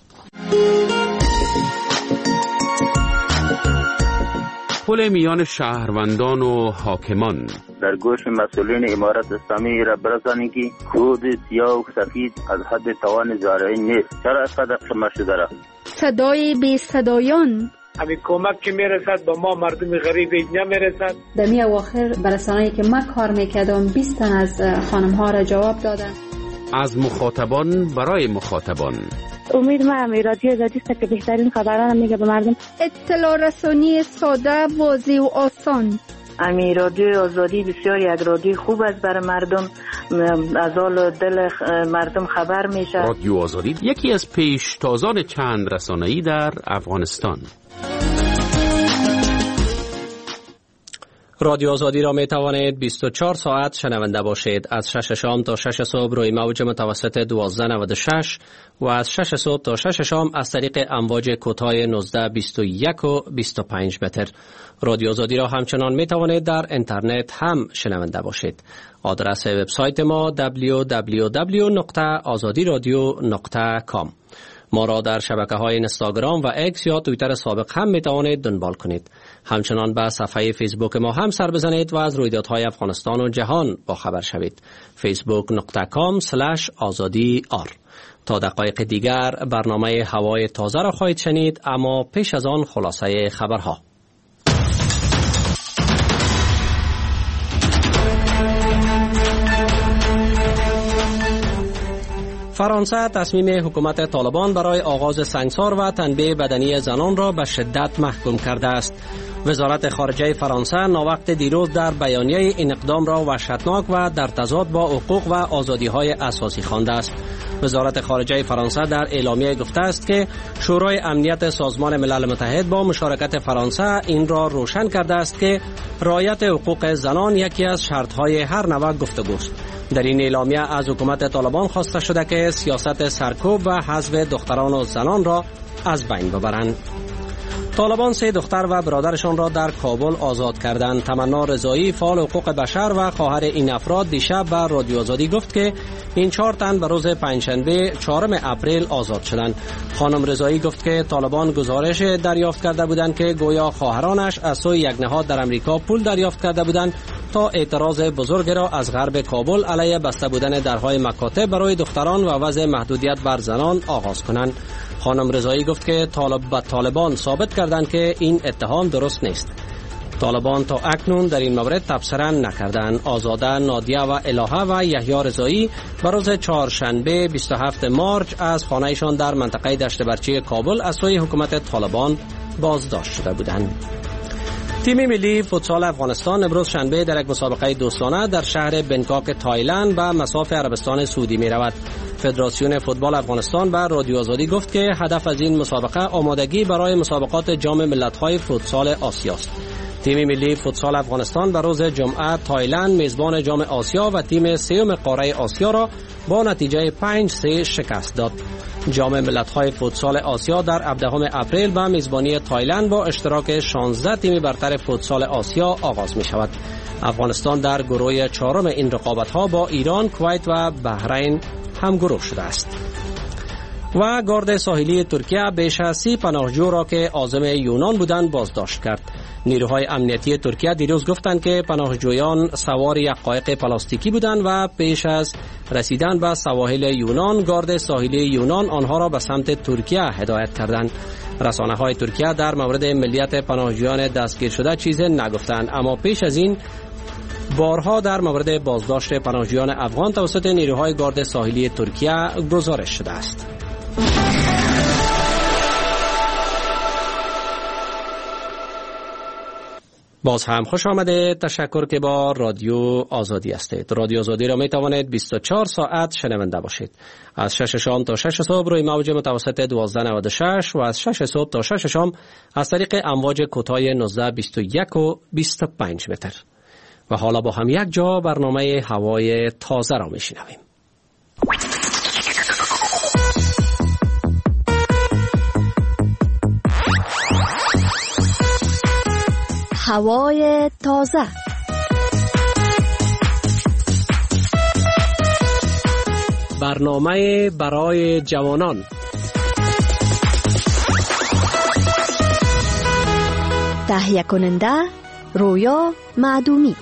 پل میان شهروندان و حاکمان. در گوش مسئولین امارت اسلامی را برسانید که کود سیاه و سفید از حد توان زارعین نیست. چرا اینقدر خمار شده را؟ صدای بی صدایان. همین کمک که میرسد با ما مردم غریب اینجا میرسد. در می اواخر برسانه‌ای که من کار میکردم 20 تن از خانم ها را جواب دادن. از مخاطبان برای مخاطبان. امید ما هم رادیو آزادی است که بهترین خبران میگه به مردم. اطلاع رسانی ساده، واضح و آسان. امی رادیو آزادی بسیار یک رادیو خوب است برای مردم، از حال دل مردم خبر میشه. رادیو آزادی یکی از پیشتازان چند رسانه‌ای در افغانستان. رادیو آزادی را می توانید 24 ساعت شنونده باشید. از 6 شام تا 6 صبح روی موج متوسط 1296 و از 6 صبح تا 6 شام از طریق امواج کوتاه 19، 21 و 25 متر. رادیو آزادی را همچنان می توانید در اینترنت هم شنونده باشید. آدرس وبسایت ما www.azadiradio.com. ما را در شبکه‌های اینستاگرام و اکس یا توییتر سابق هم می‌توانید دنبال کنید. همچنان به صفحه فیسبوک ما هم سر بزنید و از رویدادهای افغانستان و جهان با خبر شوید. facebook.com/azadi.ar. تا دقایق دیگر برنامه هوای تازه را خواهید شنید، اما پیش از آن خلاصه خبرها. فرانسه تصمیم حکومت طالبان برای آغاز سنگسار و تنبیه بدنی زنان را به شدت محکوم کرده است. وزارت خارجه فرانسه ناوقت دیروز در بیانیه این اقدام را وحشتناک و در تضاد با حقوق و آزادی‌های اساسی خوانده است. وزارت خارجه فرانسه در اعلامیه گفته است که شورای امنیت سازمان ملل متحد با مشارکت فرانسه این را روشن کرده است که رعایت حقوق زنان یکی از شرط‌های هر نوع گفتگوست. در این اعلامیه از حکومت طالبان خواسته شده که سیاست سرکوب و حذف دختران و زنان را از بین ببرند. طالبان 3 دختر و برادرشان را در کابل آزاد کردند. تمنا رضایی، فعال حقوق بشر و خواهر این افراد دیشب به رادیو آزادی گفت که این 4 تن به روز پنجشنبه 4 اپریل آزاد شدند. خانم رضایی گفت که طالبان گزارش دریافت کرده بودند که گویا خواهرانش از سوی یک نهاد در امریکا پول دریافت کرده بودند تا اعتراض بزرگ را از غرب کابل علیه بسته بودن درهای مکاتب برای دختران و وضع محدودیت بر زنان آغاز کنند. خانم رضایی گفت که طالبان ثابت کردند که این اتهام درست نیست. طالبان تا اکنون در این مورد تبصره نکردند. آزاده، نادیه و الهه و یحیی رضایی به روز چهارشنبه 27 مارچ از خانه‌شان در منطقه دشت برچی کابل از سوی حکومت طالبان بازداشت شده بودند. تیم ملی فوتسال افغانستان امروز شنبه در یک مسابقه دوستانه در شهر بنکاک تایلند به مصاف عربستان سعودی می رود. فدراسیون فوتبال افغانستان به رادیو آزادی گفت که هدف از این مسابقه آمادگی برای مسابقات جام ملت‌های فوتسال آسیاست. تیم ملی فوتسال افغانستان به روز جمعه تایلند میزبان جام آسیا و تیم سوم قاره آسیا را با نتیجه 5-3 شکست داد. جام ملت‌های فوتسال آسیا در 17 اپریل به میزبانی تایلند با اشتراک 16 تیم برتر فوتسال آسیا آغاز می شود. افغانستان در گروه 4 این رقابت‌ها با ایران، کویت و بحرین هم گروه شده است. و گارد ساحلی ترکیه بیش از 30 پناهجو را که عازم یونان بودند بازداشت کرد. نیروهای امنیتی ترکیه دیروز گفتند که پناهجویان سوار یک قایق پلاستیکی بودند و پیش از رسیدن به سواحل یونان گارد ساحلی یونان آنها را به سمت ترکیه هدایت کردند. رسانه‌های ترکیه در مورد ملیت پناهجویان دستگیر شده چیزی نگفتند، اما پیش از این بارها در مورد بازداشت پناهجویان افغان توسط نیروهای گارد ساحلی ترکیه گزارش شده است. باز هم خوش آمده. تشکر که با رادیو آزادی هستید. رادیو آزادی را می توانید 24 ساعت شنونده باشید. از 6 شام تا 6 صبح روی موج متوسط 1296 و از 6 صبح تا 6 شام از طریق امواج کوتاه 19، 21 و 25 متر. و حالا با هم یک جا برنامه هوای تازه را می شنویم. هوای تازه. برنامه برای جوانان. تهیه کننده رویا معدومی.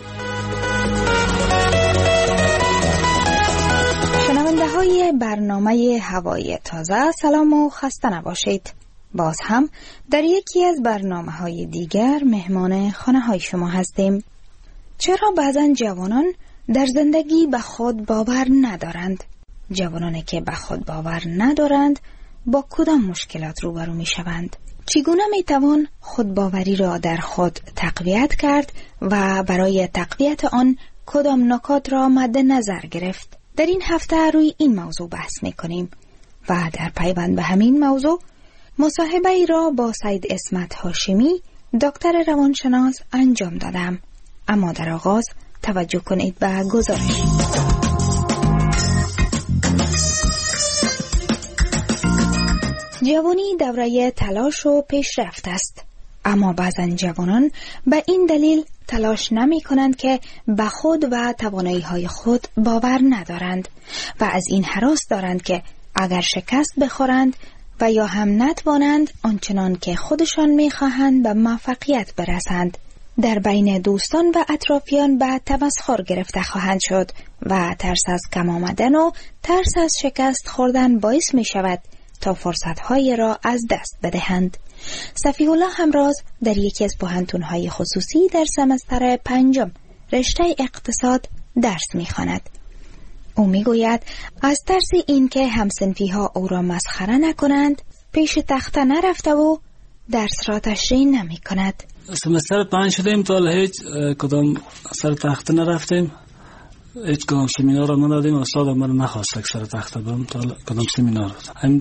شنونده های برنامه هوای تازه، سلام و خسته نباشید. باز هم در یکی از برنامه‌های دیگر مهمان خانه‌های شما هستیم. چرا بعضن جوانان در زندگی به خود باور ندارند؟ جوانانی که به خود باور ندارند با کدام مشکلات روبرو می‌شوند؟ چگونه میتوان خودباوری را در خود تقویت کرد و برای تقویت آن کدام نکات را مد نظر گرفت؟ در این هفته روی این موضوع بحث میکنیم و در پیوند به همین موضوع مصاحبه ای را با سید اسمت هاشمی دکتر روانشناس انجام دادم. اما در آغاز توجه کنید به گزارش. جوانی دوره تلاش و پیشرفت است، اما بعضا جوانان به این دلیل تلاش نمی کنند که به خود و توانایی های خود باور ندارند و از این هراس دارند که اگر شکست بخورند و یا هم نتوانند آنچنان که خودشان می خواهند به موفقیت برسند، در بین دوستان و اطرافیان به تمسخر گرفته خواهند شد و ترس از کم آمدن و ترس از شکست خوردن باعث می شود تا فرصت‌های را از دست بدهند. صفیح الله همراز در یکی از پوهنتون‌های خصوصی در سمستر 5 رشته اقتصاد درس می‌خواند. او می‌گوید از ترس اینکه همسنفی‌ها او را مسخره نکنند پیش تخته نرفته و درس را تشریح نمی‌کند. سمستر 5 شدیم تا هیچ کدام سر تخته نرفتیم، هیچ کدام سمینار را ندادیم. استاد ما نخواست که سر تخته برم تا کدام سمینار هم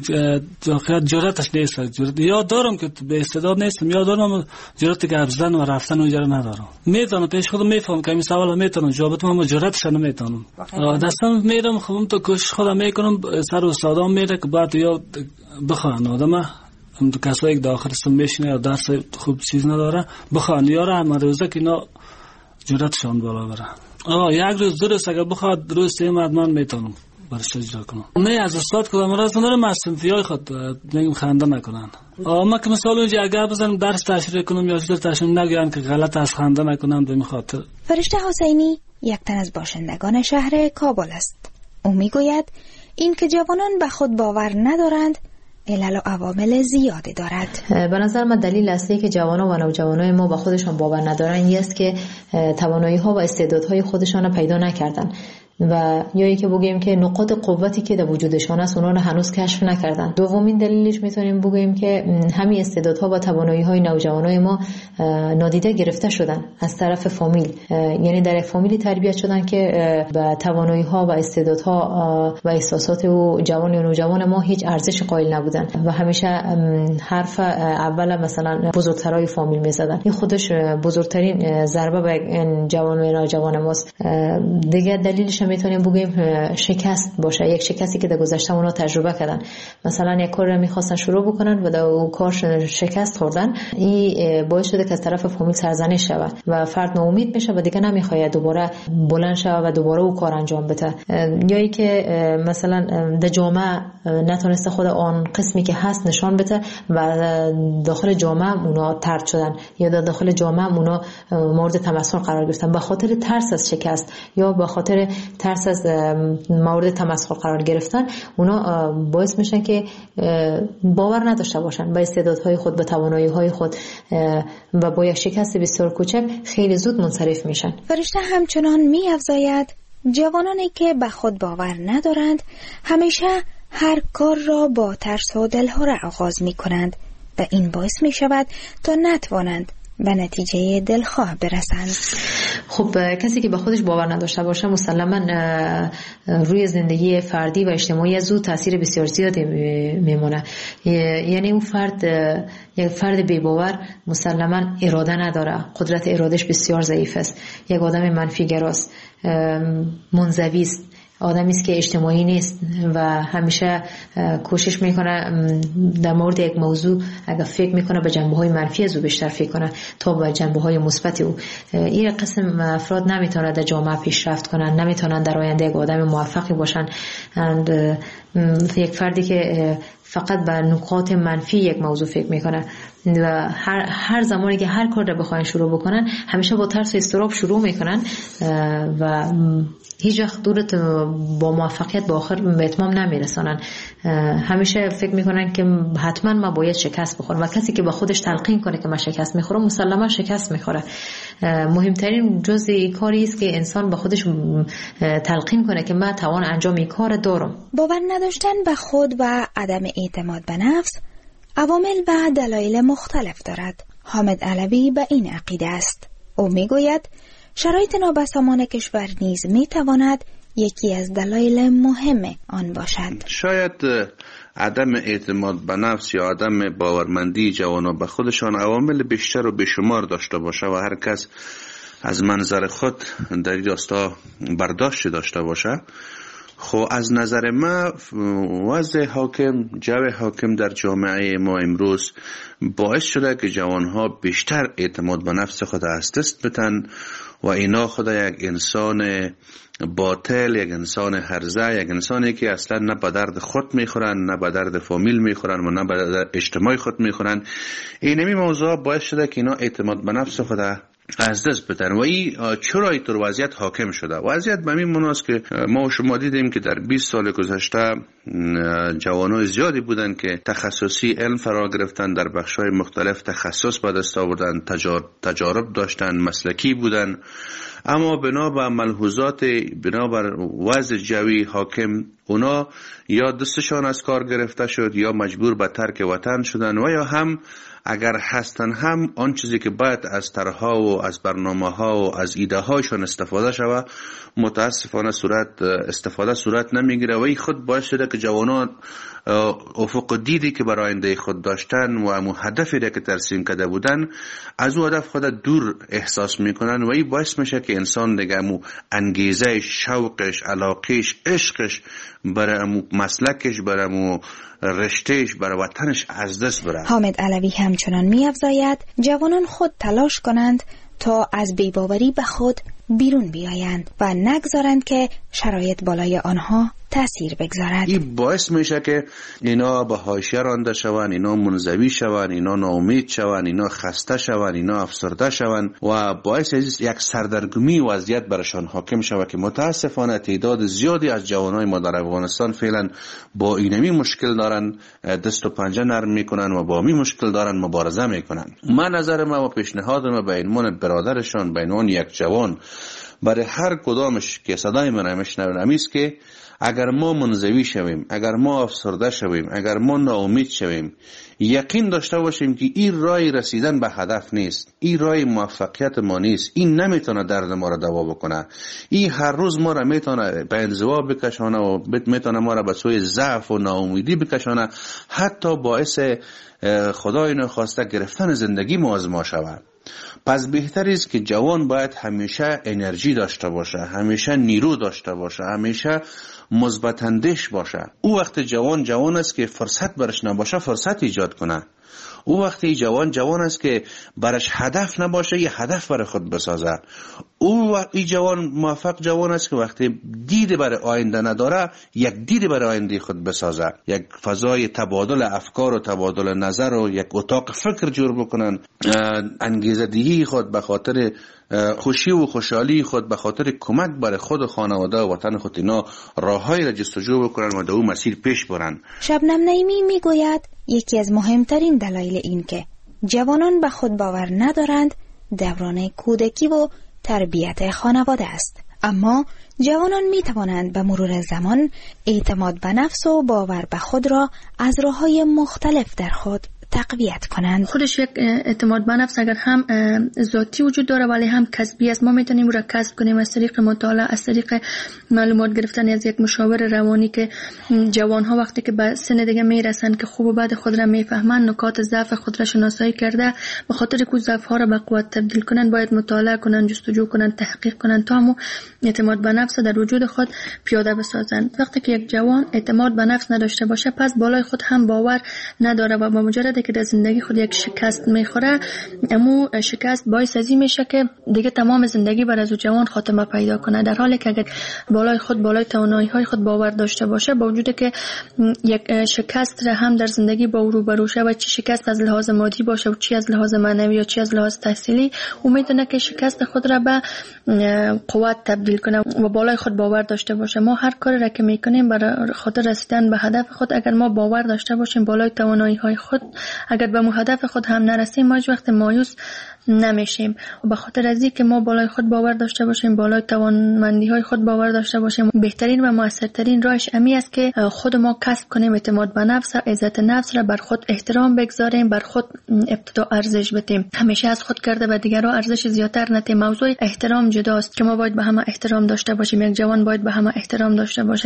جرأتش نیست. یاد دارم که به استعداد نیستم، یاد دارم جرأتی که ابزدن و رفتن اونجا ندارم. میتونم پیش خودم میفهم که این سوال میتونم جواب بدم، اما جرأتش نمیتونم. دستم میرم خودم تو کوشش خودم میکنم، سر استادام میره که بعد یاد بخوان آدم هم تو کسایی که داخل سم میشینه یا درس خوب چیز نداره بخوان یاره هم روزه که اینا جرأتشان بالا بره. یک روز درست اگر بخواد درست من میتونم برش اجرا کنم. نه از استاد کدام راست ندارم، از صنفیای خود میگم خنده نکنن. ما که مثلا اونجا اگر بزنم درس تشریح کنم یا چیز تشریح نگویم که غلط از خنده نکنم به خاطر. فرشته حسینی یک تن از باشندگان شهر کابل است. او میگوید این که جوانان به خود باور ندارند علل و عوامل زیادی دارد. به نظر من دلیل اصلی که جوانان و نوجوانای ما به خودشان باور ندارن این است که توانایی ها و استعدادهای خودشان را پیدا نکردن و یا اینکه بگیم که نقاط قوتی که در وجودشان است اونا رو هنوز کشف نکردن. دومین دلیلش میتونیم بگیم که همین استعدادها و توانایی‌های نوجوانای ما نادیده گرفته شدن از طرف فامیل، یعنی در یک فامیلی تربیت شدن که به توانایی‌ها و استعدادها و احساسات و جوان و نوجوان ما هیچ ارزش قائل نبودن و همیشه حرف اول مثلا بزرگترای فامیل میزدن. این خودش بزرگترین ضربه به جوان و نوجوان ماست. دیگه دلیلش میتونیم بگیم شکست باشه، یک شکستی که در گذشته اونا تجربه کردن. مثلا یک کار رو میخواستن شروع بکنن و در اون کار شکست خوردن، این باعث شده که از طرف فامیل سرزنش شود و فرد ناامید میشه و دیگه نمیخواد دوباره بلند شه و دوباره اون کار انجام بده. یا ای که مثلا در جامعه نتونسته خود آن قسمی که هست نشان بده و داخل جامعه اونا طرد شدن یا در داخل جامعه اونا مورد تمسخر قرار گرفتن به خاطر ترس از شکست یا به خاطر ترس از مورد تمسخر قرار گرفتن. اونا باعث میشن که باور نداشته باشن به استعدادهای خود، به توانایی‌های خود و با یک شکست بسیار کوچک خیلی زود منصرف میشن. فرشته همچنان می‌افزاید جوانانی که به خود باور ندارند همیشه هر کار را با ترس و دلهره آغاز میکنند و این باعث میشود تا نتوانند به نتیجه دلخواه برسند. خب کسی که به خودش باور نداشته باشه مسلماً روی زندگی فردی و اجتماعی از او تاثیر بسیار زیادی میمونه. یعنی اون فرد، یک فرد بی باور مسلماً اراده نداره، قدرت ارادهش بسیار ضعیف است، یک آدم منفی گراست، منزوی است، آدمی است که اجتماعی نیست و همیشه کوشش میکنه در مورد یک موضوع اگر فکر میکنه به جنبه‌های منفی از او بیشتر فکر کنه تا به جنبه‌های مثبت او. این قسم افراد نمیتونه در جامعه پیشرفت کنن، نمیتونن در آینده یک آدم موفقی باشن. یک فردی که فقط به نکات منفی یک موضوع فکر میکنه و هر زمانی که هر کار رو بخواین شروع بکنن همیشه با ترس و اضطراب شروع میکنن و هیچ وقت دورت با موفقیت به آخر به اتمام نمیرسانن. همیشه فکر میکنن که حتما ما باید شکست بخورم و کسی که با خودش تلقین کنه که من شکست میخورم مسلما شکست میخوره. مهمترین جزء کاری است که انسان با خودش تلقین کنه که من توان انجام این کار دارم. باور نداشتن به خود و عدم اعتماد به نفس عوامل و دلایل مختلف دارد. حامد علوی به این عقیده است. او میگوید شرایط نابسامان کشور نیز میتواند یکی از دلایل مهم آن باشد. شاید عدم اعتماد به نفس یا عدم باورمندی جوانان به خودشان عوامل بیشتر و بیشمار داشته باشه و هر کس از منظر خود در این راستا برداشت داشته باشه. خب از نظر ما وضع حاکم، جو حاکم در جامعه ما امروز باعث شده که جوانها بیشتر اعتماد به نفس خود از دست بدن و اینا خود یک انسان باطل، یک انسان هرزه، یک انسانی که اصلا نه به درد خود میخورن، نه به درد فامیل میخورن و نه به درد اجتماع خود میخورن. اینمی موضوع باعث شده که اینا اعتماد به نفس خود از دست بدن و این چرا اینطور وضعیت حاکم شده. وضعیت به این مناست که ما و شما دیدیم که در 20 سال گذشته جوانای زیادی بودن که تخصصی علم فرا گرفتن، در بخش‌های مختلف تخصص به دست آوردن، تجارب داشتن، مسلکی بودن، اما بنابر ملحوظات، بنابر وضع جوی حاکم اونا یا دستشان از کار گرفته شد یا مجبور به ترک وطن شدن و یا هم اگر هستن هم آن چیزی که باید از طرح‌ها و از برنامه‌ها و از ایده‌هایشان استفاده شود متاسفانه صورت نمیگیره و این خود باعث شده که جوانان افق دیدی که برای آینده خود داشتن و امو هدفی که ترسیم کرده بودن از او هدف خود دور احساس میکنن و این باعث میشه که انسان دیگه امو انگیزه، شوقش، علاقش، عشقش برای امو مسلکش، برای امو رشتهش، برای وطنش از دست بره. حامد علوی همچنان می‌افزاید جوانان خود تلاش کنند تا از بی‌باوری به خود بیرون بیایند و نگذارند که شرایط بالای آنها تأثیر بگذارد. این باعث میشه که اینا به حاشیه رانده شوند، اینا منزوی شوند، اینا ناامید شوند، اینا خسته شوند، اینا افسرده شوند و باعث یک سردرگمی وضعیت برشان حاکم شود که متاسفانه تعداد زیادی از جوانای ما در افغانستان فعلا با اینمی مشکل دارن، دست و پنجه نرم میکنن و با این مشکل دارن مبارزه میکنن. من نظر ما و پیشنهاد ما به عنوان برادرشان، به عنوان یک جوان برای هر کدامش که صدای من میشنوند است که اگر ما منزوی شویم، اگر ما افسرده شویم، اگر ما ناامید شویم، یقین داشته باشیم که این راه رسیدن به هدف نیست، این راه موفقیت ما نیست، این نمیتونه درد ما را دوا بکنه، این هر روز ما را میتونه به انزوا بکشانه و میتونه ما را به سوی ضعف و ناامیدی بکشانه، حتی باعث خدای نخواسته گرفتن زندگی ما از ما شود. پس بهتر است که جوان باید همیشه انرژی داشته باشه، همیشه نیرو داشته باشه، همیشه مثبت اندیش باشه. او وقت جوان است که فرصت برش نباشه فرصت ایجاد کنه. او وقتی جوان است که برش هدف نباشه یه هدف برای خود بسازه. او وقتی موفق جوان است که وقتی دید برای آینده نداره یک دید برای آینده خود بسازه، یک فضای تبادل افکار و تبادل نظر و یک اتاق فکر جور بکنن، انگیزه دهی خود به خاطر خوشی و خوشحالی خود به خاطر کمک برای خود و خانواده و وطن خود اینا راههایی را جستجو بکنن و در اون مسیر پیش برن. شبنم نعیمی میگوید یکی از مهمترین دلایل این که جوانان به خود باور ندارند دوران کودکی و تربیت خانواده است. اما جوانان می توانند به مرور زمان اعتماد به نفس و باور به خود را از راه‌های مختلف در خود تقویت کنند. خودش یک اعتماد به نفس اگر هم ذاتی وجود داره ولی هم کسبی است. ما میتونیم را کسب کنیم از طریق مطالعه، از طریق معلومات گرفتن از یک مشاور روانی که جوان ها وقتی که به سن دیگه میرسن که خوب و بد خود را میفهمن، نکات ضعف خود را شناسایی کرده به خاطر که ضعف ها را به قوت تبدیل کنن باید مطالعه کنن، جستجو کنن، تحقیق کنن تا هم اعتماد به نفس در وجود خود پیاده بسازن. وقتی که یک جوان اعتماد به نفس نداشته باشه پس بالای خود هم باور نداره و با مجرد که در زندگی خود یک شکست میخوره امو شکست باعث ازی میشه که دیگه تمام زندگی بر از جوان خاتمه پیدا کنه. در حالی که اگر بالای توانایی های خود باور داشته باشه با وجود که یک شکست را هم در زندگی با او روبرو شه و چی شکست از لحاظ مادی باشه و چی از لحاظ معنوی و چی از لحاظ تحصیلی او میتونه که شکست خود را به قوت تبدیل کنه و بالای خود باور داشته باشه. ما هر کاری را که میکنیم برای خاطر رسیدن به هدف خود اگر ما باور داشته باشیم بالای توانایی های خود اگر به هدف خود هم نرسیم ما هیچ وقت مایوس نمیشیم. و به خاطر از اینکه ما بالای خود باور داشته باشیم، بالای توانمندی های خود باور داشته باشیم، بهترین و موثرترین راهش امی است که خود ما کسب کنیم اعتماد به نفس، عزت نفس را، بر خود احترام بگذاریم، بر خود ابتدا ارزش بدیم. همیشه از خود کرده به دیگران ارزش زیاتر ندیم. موضوع احترام جداست که ما باید به همه احترام داشته باشیم. یک جوان باید به همه احترام داشته باشه.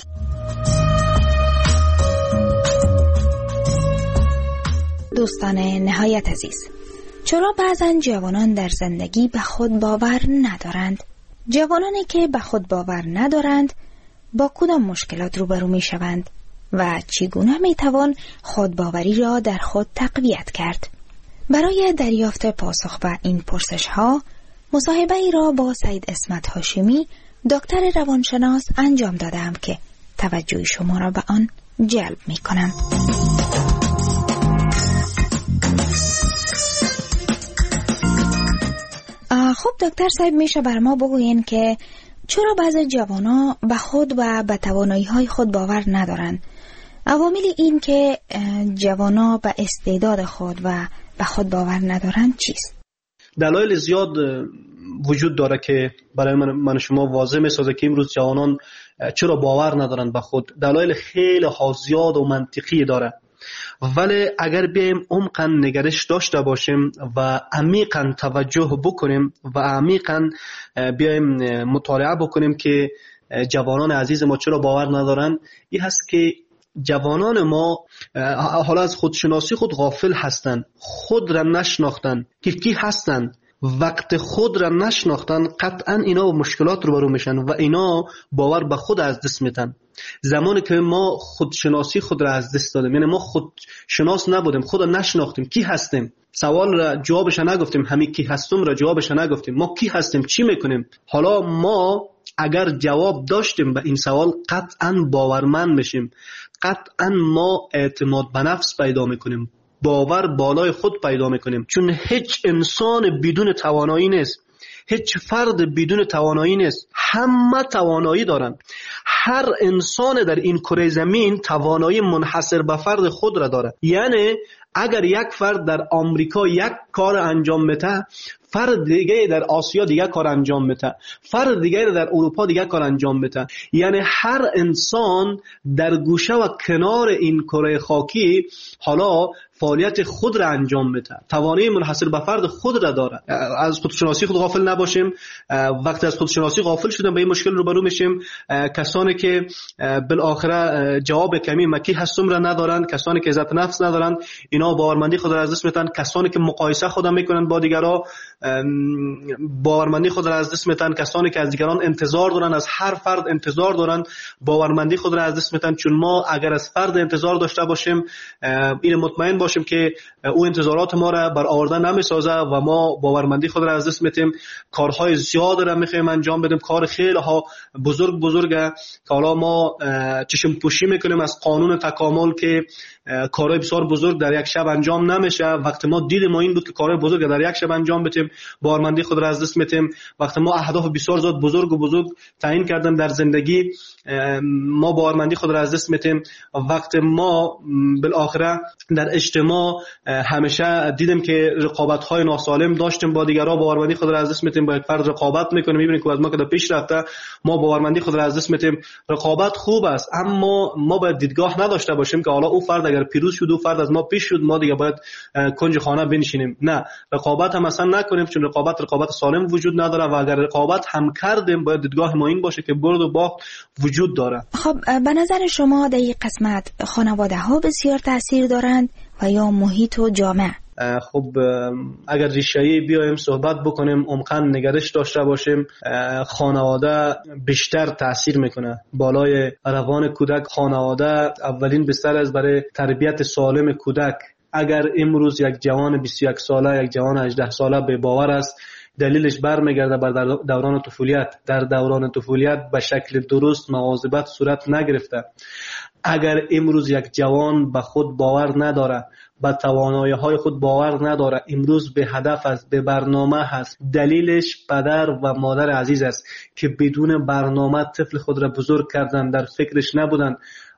دوستان نهایت عزیز، چرا بعضن جوانان در زندگی به خود باور ندارند؟ جوانانی که به خود باور ندارند با کدام مشکلات روبرو می شوند و چگونه می توان خودباوری را در خود تقویت کرد؟ برای دریافت پاسخ به این پرسش ها مصاحبه ای را با سید اسمت هاشمی دکتر روانشناس انجام دادم که توجه شما را به آن جلب می کنم. خب دکتر صاحب، میشه بر ما بگوین که چرا بعضی جوانا به خود و به توانایی‌های خود باور ندارن؟ عوامل این که جوانا به استعداد خود و به خود باور ندارن چیست؟ دلایل زیاد وجود داره که برای من شما واضح میسازه که امروز جوانان چرا باور ندارن به خود. دلایل خیلی زیاد و منطقی داره، ولی اگر بیایم عمقاً نگرش داشته باشیم و عمیقاً توجه بکنیم و عمیقاً بیایم مطالعه بکنیم که جوانان عزیز ما چرا باور ندارن، این هست که جوانان ما حالا از خودشناسی خود غافل هستند، خود را نشناختن که کی هستن. وقت خود را نشناختن قطعا اینا با مشکلات روبرو میشن و اینا باور به خود از دست میدن. زمانی که ما خودشناسی خود را از دست دادیم، یعنی ما خودشناس نبودیم، خود را نشناختیم، کی هستیم، سوال را جوابش نگفتیم، همین کی هستم را جوابش نگفتیم، ما کی هستیم، چی میکنیم. حالا ما اگر جواب داشتیم به این سوال قطعا باورمند میشیم، قطعا ما اعتماد به نفس پیدا میکنیم، باور بالای خود پیدا میکنیم. چون هیچ انسان بدون توانایی نیست، هیچ فرد بدون توانایی نیست، همه توانایی دارن. هر انسان در این کره زمین توانایی منحصر به فرد خود را داره. یعنی اگر یک فرد در آمریکا یک کار انجام میده، فرد دیگه در آسیا دیگه کار انجام میده، فرد دیگه در اروپا دیگه کار انجام میده. یعنی هر انسان در گوشه و کنار این کره خاکی حالا فعالیت خود را انجام میده، توانایی منحصر به فرد خود را داره. از خودشناسی خود غافل نباشیم. وقتی از خودشناسی غافل شدیم به این مشکل روبرو میشیم. کسانی که بالاخره جواب کمی مکی هستم را ندارن، کسانی که عزت نفس ندارن، اینا باورمندی خود را از دست میدن. کسانی که مقایسه خود میکنن با دیگران، باورمندی خود را از دست میدن. کسانی که از دیگران انتظار دارن، از هر فرد انتظار دارن، باورمندی خود را از دست میدن. چون ما اگر از فرد انتظار داشته باشیم، این مطمئن باشیم که او انتظارات ما را برآورده نمیسازه و ما باورمندی خود را از دست میدیم. کارهای زیاد را میخوایم انجام بدیم، کار خیلی ها بزرگه که حالا ما چشم پوشی میکنیم از قانون تکامل که کارهای بسیار بزرگ در یک شب انجام نمیشه. وقت ما دید ما این بود که کارهای بزرگ در یک شب انجام بدیم، باورمندی خود را از دست میدیم. وقت ما اهداف بسیار زیاد بزرگ تعیین کردیم در زندگی، ما باورمندی خود را از دست میدیم. وقت ما بالاخره در اجتماع همیشه دیدیم که رقابت‌های ناسالم داشتیم با دیگران، باورمندی خود را از دست میدیم. با یک فرد رقابت میکنیم، میبینیم که از ما که در پیش رفته، ما باورمندی خود را از دست میدیم. رقابت خوب است، اما ما باید دیدگاه نداشته باشیم که حالا او فرد اگر پیروز شد، او فرد از ما پیش شد، ما دیگه باید کنج خانه بنشینیم. نه، رقابت هم اصلا نکنیم، چون رقابت سالم وجود نداره و اگر رقابت هم کردیم باید دیدگاه ما این باشه که برد و باخت وجود داره. خب به نظر شما در این قسمت خانواده ها بسیار تاثیر دارند و یا محیط و جامعه؟ خب اگر ریشه‌ای بیایم صحبت بکنیم، عمقاً نگرش داشته باشیم، خانواده بیشتر تأثیر میکنه بالای روان کودک. خانواده اولین بستر است برای تربیت سالم کودک. اگر امروز یک جوان 21 ساله، یک جوان 18 ساله به باور است، دلیلش برمیگرده بر دوران طفولیت. در دوران طفولیت به شکل درست مواظبت صورت نگرفته. اگر امروز یک جوان به خود باور نداره، به توانایی‌های خود باور نداره، امروز به هدف است، به برنامه هست، دلیلش پدر و مادر عزیز است که بدون برنامه طفل خود را بزرگ کردن، در فکرش نبودن.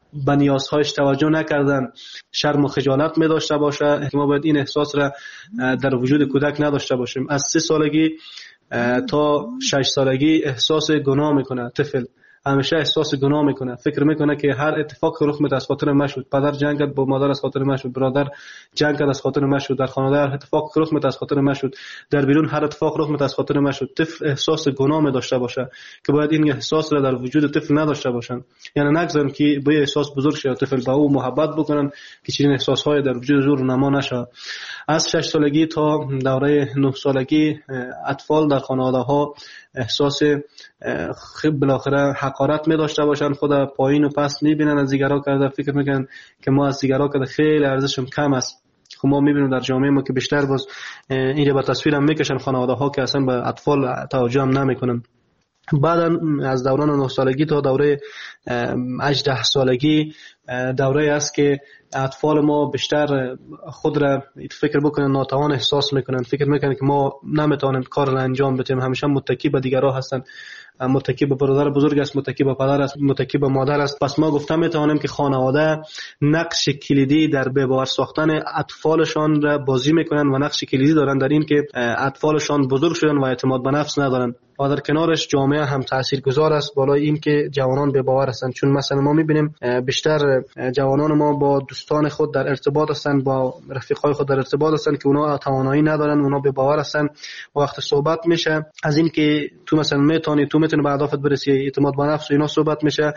به نیازهایش توجه نکردن شرم و خجالت می داشته باشه. ما باید این احساس را در وجود کودک نداشته باشیم. از 3 سالگی تا 6 سالگی احساس گناه میکنه. طفل همیشه احساس گناه میکنه، فکر میکنه که هر اتفاق رخ میده از خاطر من شد، پدر جنگ کرد با مادر از خاطر من شد، برادر جنگ کرد از خاطر من شد، در خانواده هر اتفاق رخ میده از خاطر من شد، در بیرون هر اتفاق رخ میده از خاطر من شد. طفل احساس گناه می داشته باشه که باید این احساس را در وجود طفل نداشته باشن. یعنی نگذارن که با احساس بزرگ شه، طفل با او محبت بکنن که چنین احساسهای در وجود زور نما نشه. از 6 سالگی تا دوره 9 سالگی اطفال در خانواده ها احساس بالاخره حقارت می داشته باشن، خود پایین و پست می بینن، از دیگرها کرده فکر میکنن که ما از دیگرها کرده خیلی ارزشم کم است. خب ما میبینیم در جامعه ما که بیشتر باز این به تصویر هم میکشن خانواده ها که اصلا به اطفال توجه هم نمیکنن. بعد از دوران 9 سالگی تا دوره 18 سالگی دوره است که اطفال ما بیشتر خود را فکر بکنن ناتوان احساس میکنن، فکر میکنن که ما نمیتونیم کار را انجام بدیم، همیشه متکی به دیگرها هستن، متکی به برادر بزرگ است، متکی به پدر است، متکی به مادر است. پس ما گفتم میتونیم که خانواده نقش کلیدی در به باور ساختن اطفالشان را بازی میکنن و نقش کلیدی دارن در این که اطفالشان بزرگ شدن و اعتماد به نفس ندارن. و در کنارش جامعه هم تاثیرگذار است بالای این که جوانان به باور هستند. چون مثلا ما میبینیم بیشتر جوانان ما با دوستان خود در ارتباط هستند، با رفیقای خود در ارتباط هستند که اونا توانایی ندارن، اونا به باور هستند. وقت صحبت میشه از این که تو مثلا میتونی به اهدافت برسی، اعتماد به نفس و اینا صحبت میشه،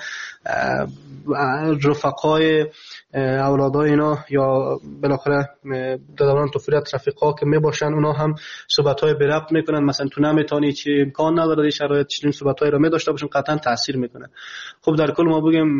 رفقای اولادای اینا یا بالاخره در دوران طفولیت رفیقا که میباشن اونا هم صحبت‌های به ربط میکنن، مثلا تو نمیتونی، چی امکان نداره، شرایط چنین صحبت‌های رو می‌داشته باشن، قطعا تاثیر میکنه. خب در کل ما بگیم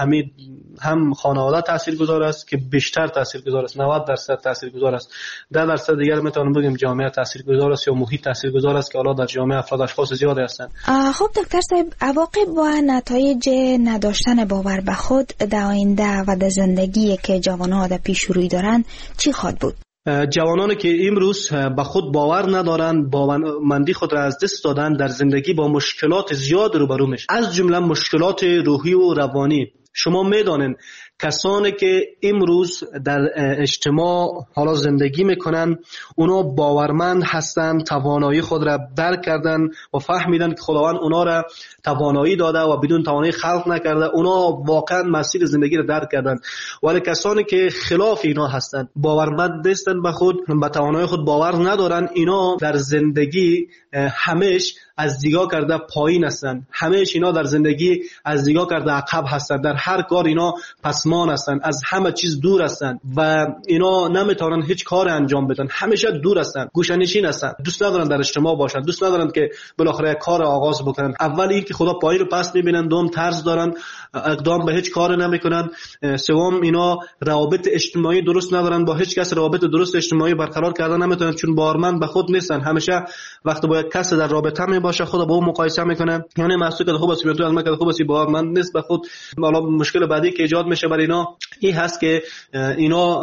هم خانواده تاثیرگذار است که بیشتر تاثیرگذار است، 90% تاثیرگذار است، 10% دیگر میتونم بگیم جامعه تاثیرگذار است یا محیط تاثیرگذار است که حالا در جامعه افراد اشخاص زیاد هستند. خب دکتر صاحب، عواقب با نتایج نداشتن باور به خود در آینده و در زندگی که جوانان در پیش روی دارن چی خواهد بود؟ جوانانی که امروز به خود باور ندارن، باورمندی خود را از دست دادن، در زندگی با مشکلات زیاد روبرو میشن، از جمله مشکلات روحی و روانی. شما میدانین کسانی که امروز در اجتماع حالا زندگی میکنن اونا باورمند هستن، توانایی خود را درک کردن و فهمیدن که خداوند اونا را توانایی داده و بدون توانایی خلق نکرده، اونا واقعا مسیر زندگی را درک کردن. ولی کسانی که خلاف اینا هستن، باورمند نیستن به خود، به توانایی خود باور ندارن، اینا در زندگی همیشه از دیگاه کرده پایین هستن، همیشه اینا در زندگی از دیگاه کرده عقب هستن، در هر کار اینا پسمان هستن، از همه چیز دور هستن و اینا نمیتونن هیچ کار انجام بدن، همیشه دور هستن، گوشه‌نشین هستن، دوست ندارن در اجتماع باشن، دوست ندارن که بالاخره کار آغاز بکنن. اول این که خدا پایین رو پست میبینن، دوم طرز دارن، اقدام به هیچ کار نمیکنن، سوم اینا روابط اجتماعی درست ندارن، با هیچ کس روابط درست اجتماعی برقرار کردن نمیتونن چون باورمند به خود نیستن. همیشه وقتی با یک کس در رابطه باشه خود با اون مقایسه میکنه، یعنی محسوب که خوب است میاد، من که خوب است باورمند نیست به خود. حالا مشکل بعدی که ایجاد میشه برای اینا این هست که اینا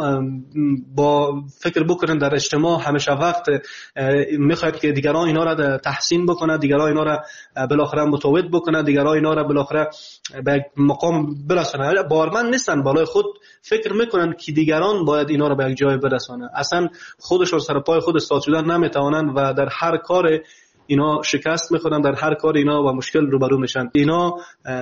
با فکر بکنن در اجتماع همیشه وقت میخواد که دیگران اینا را تحسین بکنه، دیگران اینا را بالاخره متوجه بکنه، دیگران اینا را بالاخره به مقام برسونه. باورمند نیستن، بالای خود فکر میکنن که دیگران باید اینا را به یک جای برسونه، اصلا خودشون سر پای خود استاد شدن نمیتوانن و در هر کار اینا شکست میخورن، در هر کار اینا با مشکل روبرو میشن. اینا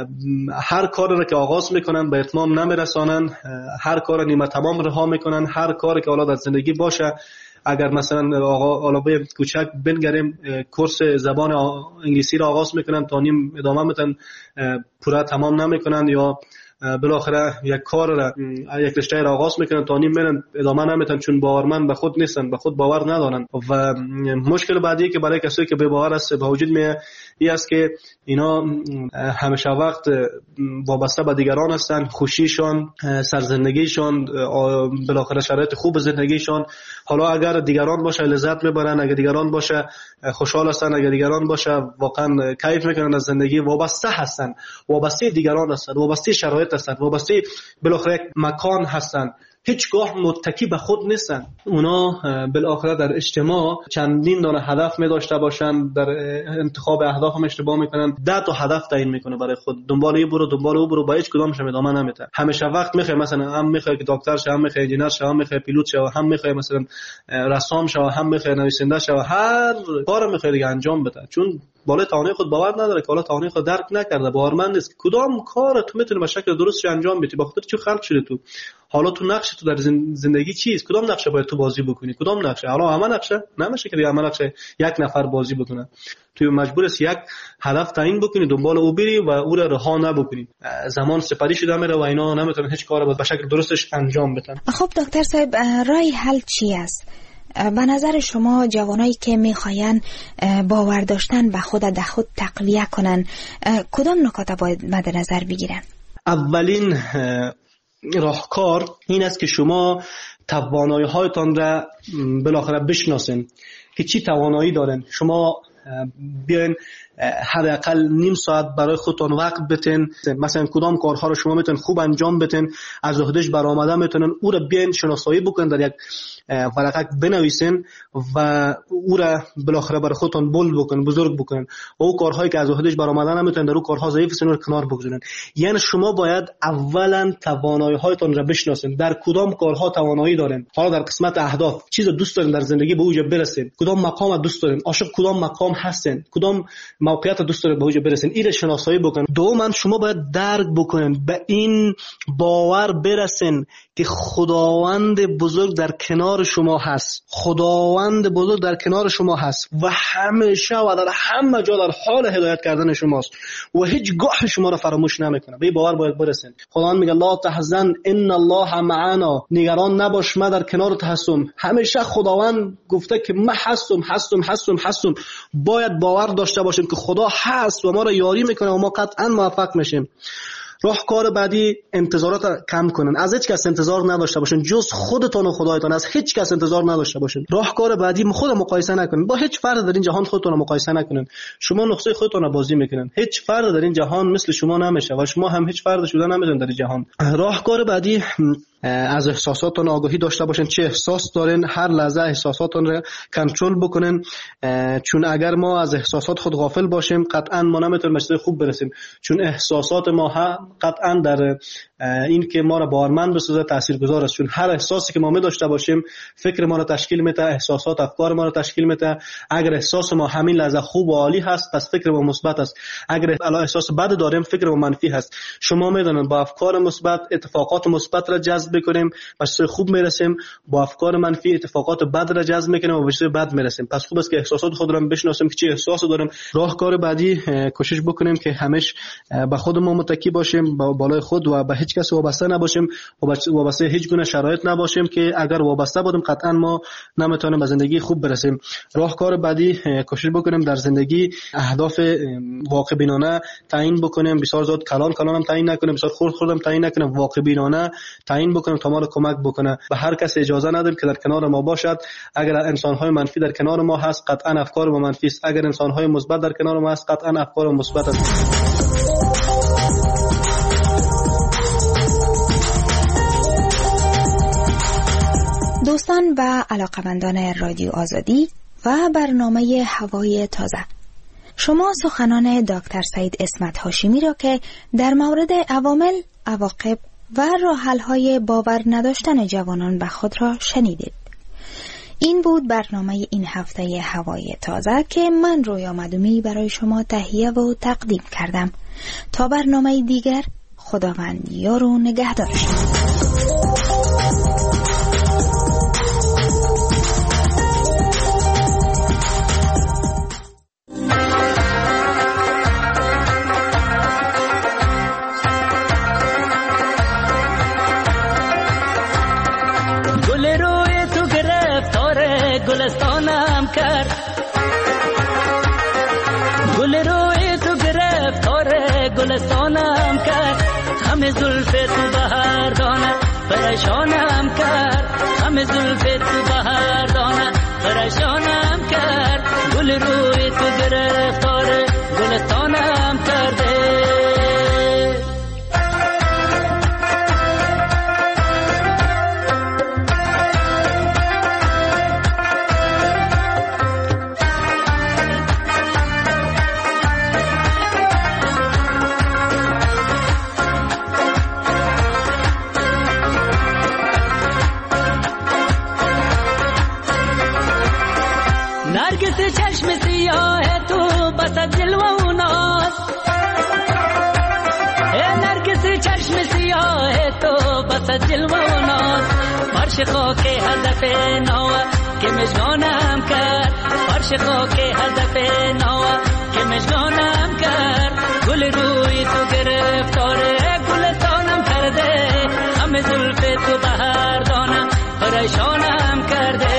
هر کار را که آغاز میکنن به اتمام نمیرسانن، هر کار نیمه تمام رها میکنن، هر کاری که حالا در زندگی باشه، اگر مثلا حالا به کوچک بنگریم کورس زبان انگلیسی را آغاز میکنن تا نیم ادامه میدن، پورا تمام نمیکنن، یا بالاخره یک کار را یک رشته را آغاز میکنن تا نیم میرن ادامه نمیدن چون باورمند به خود نیستن، به خود باور ندارن. و مشکل بعدی که برای کسایی که به باور است به وجود میاد این است که اینا همیشه وقت وابسته به دیگران هستن، خوشیشان، سرزندگیشان، بالاخره شرایط خوب زندگیشان، حالا اگر دیگران باشه لذت میبرن، اگر دیگران باشه خوشحال هستن، اگر دیگران باشه واقعا کیف میکنن از زندگی، وابسته هستن، وابسته دیگران هستن، وابسته شرایط هستن، وابسته بالاخره مکان هستن. هیچگاه متکی به خود نیستن. اونا بالاخره در اجتماع چندین دانه هدف می داشته باشن، در انتخاب اهداف هم اشتباه میکنن. 10 تا هدف تعیین میکنه برای خود، دنبال این برو دنبال او برو، با هیچ کدامش ادامه نمیده. همیشه وقت میخوای مثلا هم میخوای که دکتر شه، هم میخوای انجینر شه، هم میخوای پیلوت شه، هم میخوای مثلا رسام شه، هم میخوای نویسنده شه، هر کارو میخوای دیگه انجام بده، چون بالای توانای خود باور نداره که بالای توانای خود درک نکرده، باورمند نیست کدام کار تو میتونی به شکل درستش انجام بدی. به خاطر چی خلق شده تو؟ حالا تو نقش تو در زندگی چیست؟ کدام نقشه باید تو بازی بکنی؟ کدام نقشه؟ حالا همه نقشه نمیشه که همه نقشه یک نفر بازی بکنه. تو مجبور است یک هدف تعیین بکنی، دنبال او بری و او را رها نبکنی. زمان سپری شده میره و اینا نمیتونن هیچ کاری به شکل درستش انجام بدن. خب دکتر صاحب، راه حل چی است؟ به نظر شما جوانایی که میخواین باور داشتن به خود در خود تقویه کنن، کدام نکات باید مد نظر بگیرن؟ اولین راهکار این است که شما توانایی هایتان را بالاخره بشناسین که چی توانایی دارن. شما بیاین حداقل نیم ساعت برای خودتون وقت بتین، مثلا کدام کارها رو شما میتونن خوب انجام بدین، از عهدهش برآمده میتونن او را بیاین شناسایی بکنن، در یک ورقه بنویسین و او را بالاخره برای خودتون بلند بکنن، بزرگ بکنن. و او کارهایی که از عهدهش برآمده نمیتونن، در او کارها ضعیف سن رو کنار بگذارن. یعنی شما باید اولا توانایی هایتون را بشناسین، در کدام کارها توانایی دارین. حالا در قسمت اهداف چیز دوست دارین در زندگی به اوج برسین، کدام مقام دوست دارین، عاشق کدام مقام هستین، کدام موقعیت دوست دارین به اوج برسین، این شناسایی بکنین. دوما شما باید درک بکنین، به این باور برسین که خداوند بزرگ در کنار شما هست، خداوند بزرگ در کنار شما هست و همیشه و در همه جا در حال هدایت کردن شماست و هیچ گاه شما را فراموش نمیکنه. به این باور باید برسین. خداوند میگه لا تحزن ان الله معنا، نگران نباش من در کنارت هستم. همیشه خداوند گفته که من هستم. باید باور داشته باشیم که خدا هست و ما را یاری میکنه و ما قطعا موفق میشیم. راهکار بعدی انتظارات کم کنن، از هیچ کس انتظار نداشته باشین جز خودتون و خدایتان، از هیچ کس انتظار نداشته باشین. راهکار بعدی خود مقایسه نکنین، با هیچ فرد در این جهان خودتون مقایسه نکنین. شما نقطه خودتون بازی میکنین، هیچ فرد در این جهان مثل شما نمیشه و شما هم هیچ فرد شده نمیتونین در این جهان. راهکار بعدی از احساساتتون آگاهی داشته باشین، چه احساس دارین، هر لحظه احساساتتون رو کنترل بکنین، چون اگر ما از احساسات خود غافل باشیم قطعا ما نمیتونیم به چیز خوب برسیم، چون احساسات ما هم قطعا در این که ما را باورمند بسازه تاثیرگذار است، چون هر احساسی که ما می داشته باشیم فکر ما را تشکیل میده، احساسات افکار ما را تشکیل میده. اگر احساس ما همین لحظه خوب و عالی هست پس فکر ما مثبت است، اگر احساس بد داریم فکر ما منفی هست. شما میدونید با افکار مثبت اتفاقات مثبت را جذب کنیم به چیز خوب میرسیم، با افکار منفی اتفاقات بد را جذب میکنیم و به چیز بد میرسیم. پس خوب است که احساسات خود را بشناسیم که چه احساسی داریم. راهکار بعدی کوشش بکنیم که همیشه به خودمون متکی باشیم، با بالای خود و به هیچ کس وابسته نباشیم و وابسته هیچ گونه شرایط نباشیم که اگر وابسته بودیم قطعا ما نمیتونیم به زندگی خوب برسیم. راهکار بعدی کوشش بکنیم در زندگی اهداف واقع بینانه تعیین بکنیم، بسیار زیاد کلان هم تعیین نکنیم، بسیار خرد هم تعیین نکنیم، واقع بینانه تعیین بکنیم تا ما رو کمک بکنه. به هر کس اجازه ندیم که در کنار ما باشد. اگر انسان‌های منفی در کنار ما هست قطعا افکار ما منفی است، اگر انسان‌های مثبت در کنار ما هست قطعا افکار ما مثبت است. دوستان و علاقمندان رادیو آزادی و برنامه هوای تازه، شما سخنان دکتر سعید اسمت هاشمی را که در مورد عوامل، عواقب و راه‌حل‌های باور نداشتن جوانان به خود را شنیدید. این بود برنامه این هفته هوای تازه که من رویا مدومی برای شما تهیه و تقدیم کردم. تا برنامه دیگر، خداوند یار و نگهدار شما. گلستانم کرد، گل روی تو گرفتار گلستانم کرد، همه زلف تو بهار دانه پریشانم کرد، همه زلف تو بهار دانه پریشانم کرد، گل روی تو گرفتار گلستانم کرده. نرگس چشم سیاه تو بس جلوه و ناز نرگس چشم سیاه تو بس جلوه و ناز فرش خاک هدف نوه که مژگانم کرد فرش خاک هدف نوه که مژگانم کرد گل روی تو گرفتاره گلستانم کرده همه زلف تو بهر دانم پریشانم کرده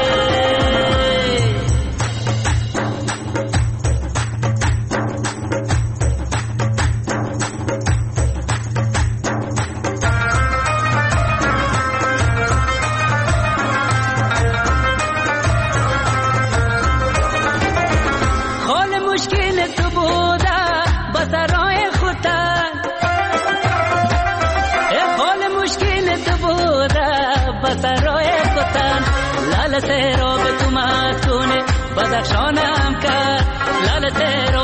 لال تیرو به تو مستونه بدخشانم کرد لال تیرو